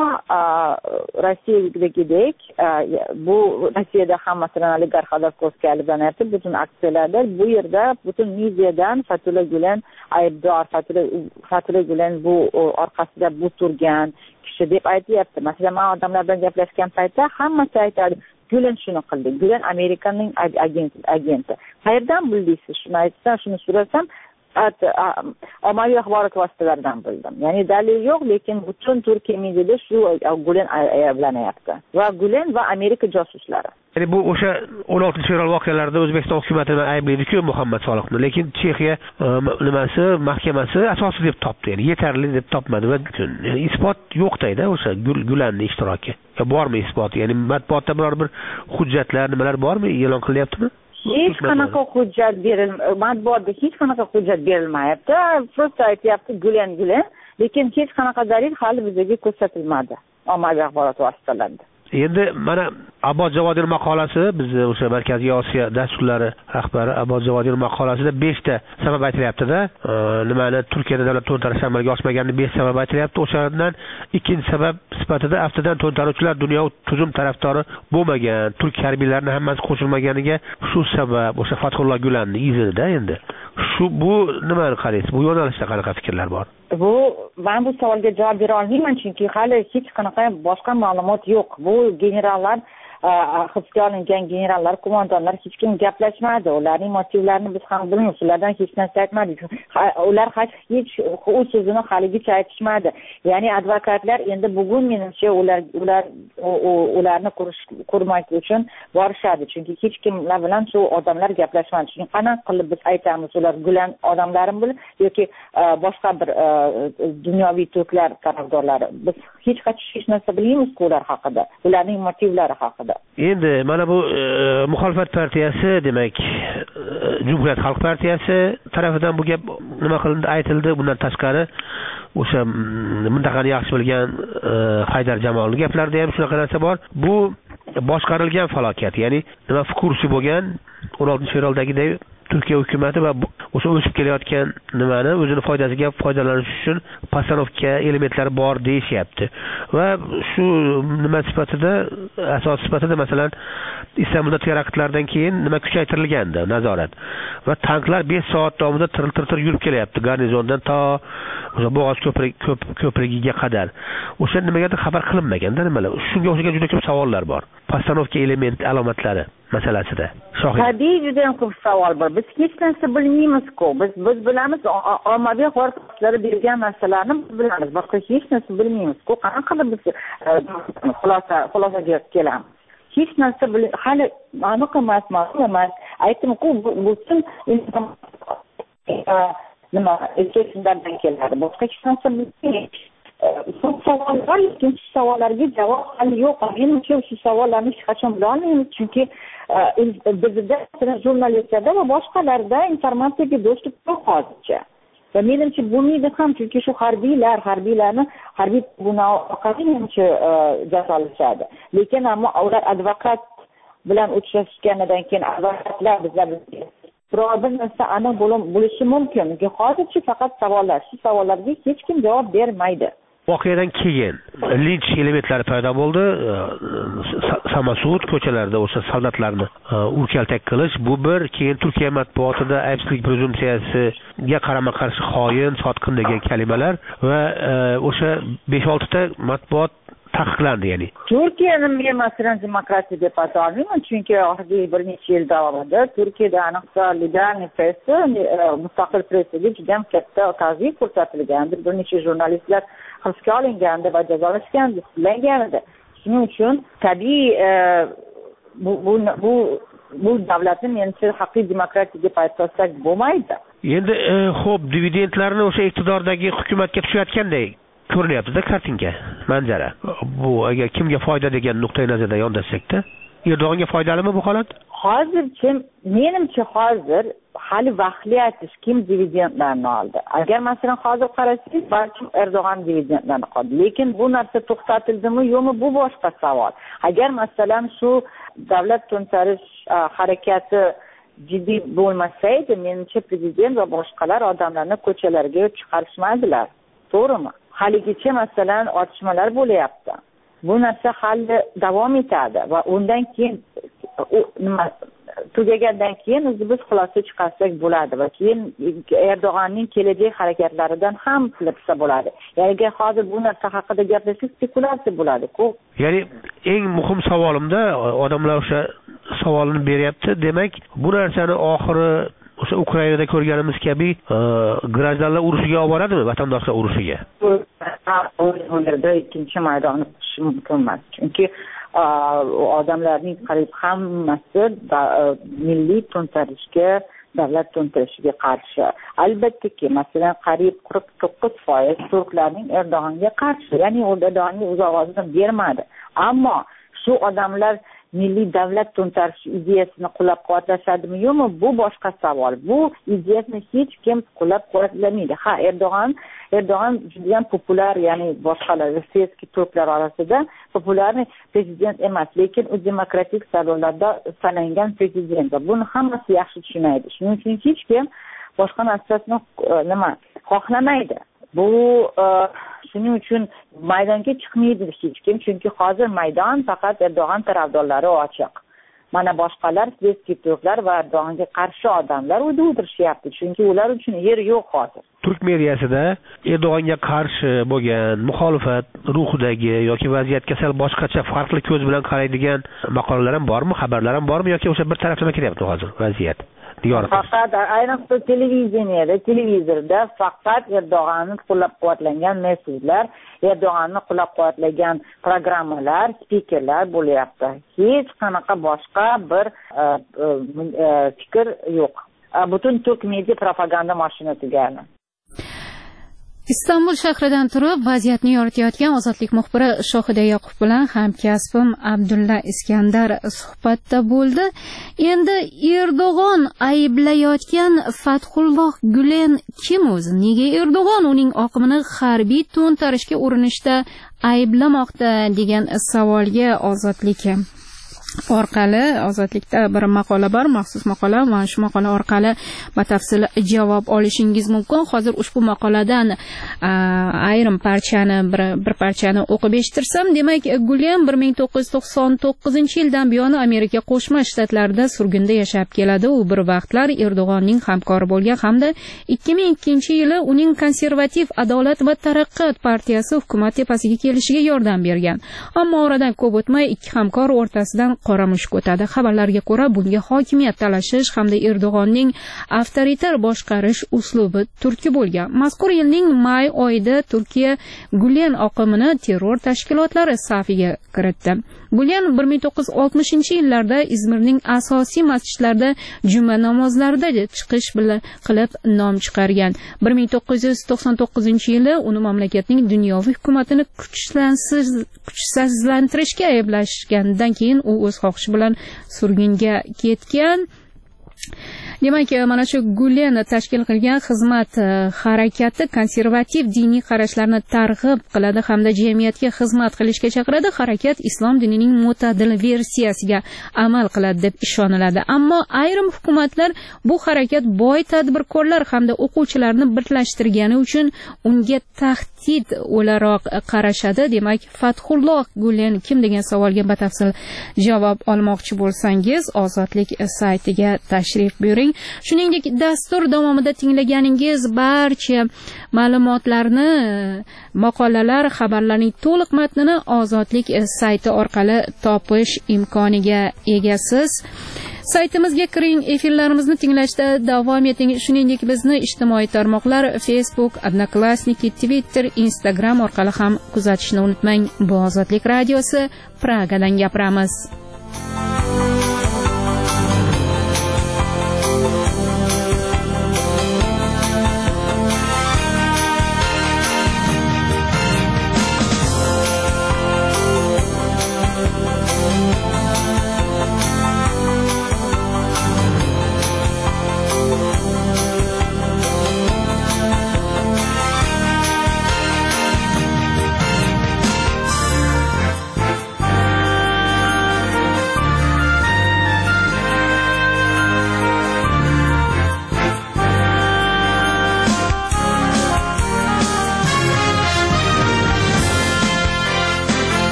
Speaker 5: Rossiyadagidek bu Rossiyada ham masalan oligarx Xodorkovskiy ayblanyapti butun aksiyalarda. Bu yerda butun mediadan Fethullah Gulen aybdor, Fethullah Gulen bu orqasida bu turgan kishi deb aytyapti. Masalan, men odamlar bilan gaplashgan paytda hammasi aytadi, Gulen shuni qildi. Gulen Amerikaning agenti. Qayerdan bildingiz? Shuni aytsam, shuni so'rasam, ommaviy axborot vositalaridan bildim. Ya'ni dalil yo'q, lekin butun Turkiya mediada shu Gulen ayblanyapti. Va Gulen va Amerika josuslari.
Speaker 8: Ya'ni bu o'sha 16-fevral voqealarida O'zbekiston hukumatini ayblaydi-ku Muhammad Soliqni, lekin Chexiya mahkamasi asossiz deb topdi. Ya'ni yetarli deb topmadi va ya'ni isbot yo'qda o'sha Gulenning ishtiroki. Bormi isbot? Ya'ni matbuotda biror bir hujjatlar, nimalar bormi? E'lon qilyaptimi?
Speaker 5: Hech qanaqa hujjat matbuotda hech qanaqa hujjat berilmayapti. Prosta aytyapti Gulen, lekin hech qanaqa dalil hali bizga ko'rsatilmadi ommaviy axborot vositalarida.
Speaker 8: Endi mana Abod Javodir maqolasi, biz o'sha Markaziy Osiyo dasturlari rahbari Abod Javodir maqolasida 5 ta sabab aytilyapti-da. Nimani Turkiyada davlat to'ntarishi amalga oshmaganini 5 sabab aytilyapti. O'shalardan ikkinchi sabab sifatida aftidan to'ntaruvchilar dunyo tuzum tarafdori bo'lmagan, turk harbiylarining hammasi qo'shilmaganiga shu sabab o'sha Fathullah Gulenning izida endi. Bu nimani qaraysiz? Bu yo'nalishda qanaqa fikrlar bor?
Speaker 5: Men bu savolga javob bera olmayman, chunki hali hech qanaqa boshqa ma'lumot yo'q. Bu generallar hibsga olingan generallar, qo'mondonlar hech kim gaplashmadi. Ularning motivlarini biz ham bilmaymiz. Ulardan hech narsa aytmadik. Ular hech o'z so'zini haligacha aytishmadi. Ya'ni advokatlar endi bugun menimcha ularni ko'rmak uchun borishadi. Chunki hech kimlar bilan shu odamlar gaplashmadi. Chunki qanaqa qilib biz aytamiz, ular Gulen odamlarimi yoki boshqa bir dunyoviy turklar tarafdorlari. Biz hech narsa bilmaymiz ular haqida, ularning motivlari haqida.
Speaker 8: Endi mana bu muxolifat partiyasi, demak Cumhuriyet Xalq partiyasi tarafidan bu gap nima qilindi, aytildi. Bundan tashqari o'sha mintaqani yaxshi bilgan Haydar Jamolning gaplarida ham shunaqa narsa bor. Bu boshqarilgan falokat, ya'ni nima kursi bo'lgan 16-fevraldagidek Turkiya hukumati va o'sha o'sib kelayotgan nimani o'zini foydasiga foydalanish uchun postanovka elementlari bor deyishyapti. Va shu nima sifatida, asos sifatida masalan Istanbulda teraktlardan keyin nima kuchaytirilgandi, nazorat. Va tanklar 5 soat davomida tir yurib kelyapti garnizondan to o'sha Bo'g'oz ko'prigiga qadar. O'sha nimagadir xabar qilinmaganda nimalar. Shunga o'xshagan juda ko'p savollar bor. Postanovka element alomatlari masalasida.
Speaker 5: Tabiiy juda ham ko'p savol bor. Biz hech narsa bilmaymiz-ku. Biz bilamiz, ommaviy axborot vositalari bergan narsalarni biz bilamiz. Boshqa hech narsa bilmaymiz-ku. Qanaqa qilib biz xulosaga kelamiz? Hech narsa hali aniq emas. Aytdim-ku, butun nima, eskilardan keladi. Boshqa hech narsa bilmaymiz. savollar, lekin shu savollarga javob hali yo'q. Menimcha shu savollarni hech qachon bila olmaymiz, chunki bizda jurnalistlarda va boshqalarda informatsiyaga dostуп yo'q hozircha. Va menimcha bo'lmaydi ham, chunki shu harbiylarni harbiy tribunal orqali menimcha jazolashadi. Lekin ammo ular advokat bilan uchrashganidan keyin advokatlar bizlar biror bir narsa aniq bo'lishi mumkin. Hozircha faqat savollar. Shu savollarga hech kim javob bermaydi.
Speaker 17: Voqeadan keyin linch elementlari paydo bo'ldi. Samasud ko'chalarida o'sha soldatlarni urkaltak qilish, bu bir. Keyin Turkiya matbuotida aybsizlik prezumpsiyasiga qarama-qarshi xoin, sotqin degan kalimalar va o'sha 5-6 ta matbuot taqiqlandi, ya'ni.
Speaker 5: Turkiyani men masalan demokratiya deb ataolmayman, chunki oxirgi bir necha yil davomida Turkiyada ayniqsa liberal pressa, mustaqil pressaga juda ham katta tazyiq ko'rsatilgandi. Bir necha jurnalistlar hibsga olingandi va jazolashgandi, sudlangandi. Shuning uchun tabiiy bu davlatni menimcha haqiqiy demokratiya deb aytsak bo'lmaydi.
Speaker 17: Endi xo'p, dividendlarni o'sha iqtidordagi hukumatga tushayotganday ko'rinyapti-da kartinka, manzara. Bu agar kimga foyda degan nuqtai nazardan yondashsak-da, Erdo'g'onga foydalimi bu holat?
Speaker 5: Hozircha menimcha hozir hali vaqtli aytish kim dividendlarni oldi. Agar masalan hozir qarasangiz, balki Erdo'g'on dividendlarni oldi. Lekin bu narsa to'xtatildimi yo'qmi, bu boshqa savol. Agar masalan shu davlat to'ntarish harakati jiddiy bo'lmasaydi, menimcha prezident va boshqalar odamlarni ko'chalarga chiqarishmaydilar. To'g'rimi? Haligacha masalan otishmalar bo'lyapti. Bu narsa hali davom etadi va undan keyin tugagandan keyin biz xulosa chiqarsak bo'ladi va keyin Erdo'g'onning kelajak harakatlaridan ham bilsa bo'ladi. Ya'ni hozir bu narsa haqida gapirsak spekulatsiya bo'ladi-ku.
Speaker 17: Ya'ni eng muhim savolimda odamlar o'sha savolini beryapti. Demak, bu narsani oxiri o'sha Ukrainada ko'rganimiz kabi grajdanlar urushiga olib boradimi, vatandoshlar urushiga?
Speaker 5: O'ylarda ikkinchi maydonni qurish mumkin emas. Chunki odamlarning qariyb hammasi milliy to'ntarishga, davlat to'ntarishiga qarshi. Albattaki, masalan, qariyb 49% turklarning Erdo'g'onga qarshi, ya'ni Erdo'g'onga o'z ovozini bermadi. Ammo shu odamlar milliy davlat to'ntarishi ideyasini qo'llab-quvvatlashadimi yo'qmi, bu boshqa savol. Bu ideyasini hech kim qo'llab-quvvatlamaydi. Ha, Erdo'g'on juda ham populyar, ya'ni boshqalar rossiyskiy turklar orasida populyar prezident emas, lekin u demokratik saylovlarda saylangan prezident. Buni hammasi yaxshi tushunadi. Shuning uchun hech kim boshqa narsasini xohlamaydi. Bu shuning uchun maydonga chiqmaydi hech kim, chunki hozir maydon faqat Erdo'g'on tarafdorlari ochiq. Mana boshqalar svetskiy turklar va Erdo'g'onga qarshi odamlar o'tirishyapti, chunki ular uchun yer yo'q hozir.
Speaker 17: Turk mediyasida Erdo'g'onga qarshi bo'lgan muxolifat ruhidagi yoki vaziyatga sal boshqacha farqli ko'z bilan qaraydigan maqolalar ham bormi, xabarlar ham bormi yoki o'sha bir taraflama kelyapti hozir vaziyat?
Speaker 5: Faqat ayniqsa televizorda faqat Erdo'g'onni qo'llab-quvvatlangan mesajlar, Erdo'g'onni qo'llab-quvvatlagan programmalar, spikerlar bo'lyapti. Hech qanaqa boshqa bir fikr yo'q. Butun turk media propaganda mashinasiga.
Speaker 1: Istanbul shahridan turib vaziyatni yoritayotgan Ozodlik muxbiri Shohida Yoqub bilan hamkasbim Abdulla Iskandar suhbatda bo'ldi. Endi Erdo'g'on ayblayotgan Fathulloh Gulen kim o'zi? Nega Erdo'g'on uning oqimini harbiy to'ntarishga urinishda ayblamoqda degan savolga Ozodlik orqali, Ozodlikda bir maqola bor, maxsus maqola, mana shu maqola orqali batafsil javob olishingiz mumkin. Hozir ushbu maqoladan ayrim parchani, bir parchani o'qib eshittirsam, demak, Gulen 1999-yildan buyon Amerika Qo'shma Shtatlarida surgunda yashab keladi. U bir vaqtlar Erdo'g'onning hamkori bo'lgan hamda 2002-yili uning konservativ Adolat va taraqqiyot partiyasi hukumat tepasiga kelishiga yordam bergan. Ammo oradan ko'p o'tmay ikki hamkor o'rtasidan qora mushuk o'tadi. Xabarlarga ko'ra, bunga hokimiyat talashish hamda Erdo'g'onning avtoritar boshqarish uslubi turtki bo'lgan. Mazkur yilning may oyida Turkiya Gulen oqimini terror tashkilotlari safiga kiritdi. Gulen 1960-yillarda Izmirning asosiy masjidlarida juma namozlarida chiqish qilib nom chiqargan. 1999-yili uni mamlakatning dunyoviy hukumatini kuchsizlantirishga ayblashgandan keyin u o'z xohishi bilan surgunga ketgan. Demak, mana shu Gulen tashkil qilgan xizmat harakati konservativ diniy qarashlarni targ'ib qiladi hamda jamiyatga xizmat qilishga chaqiradi. Harakat islom dinining mo'tadil versiyasiga amal qiladi deb ishoniladi. Ammo ayrim hukumatlar bu harakat boy tadbirkorlar hamda o'quvchilarni birlashtirgani uchun unga tahdid o'laroq qarashadi. Demak, Fathulloh Gulen kim degan savolga batafsil javob olmoqchi bo'lsangiz, Ozodlik saytiga tashrif buyuring. Shuningdek, dastur davomida tinglaganingiz barcha ma'lumotlarni, maqolalar, xabarlarning to'liq matnini Ozodlik sayti orqali topish imkoniga egasiz. Saytimizga kiring, efirlarimizni tinglashda davom eting. Shuningdek, bizni ijtimoiy tarmoqlar Facebook, Odnoklassniki, Twitter, Instagram orqali ham kuzatishni unutmang. Bu Ozodlik radiosi, Pragadan gapiramiz.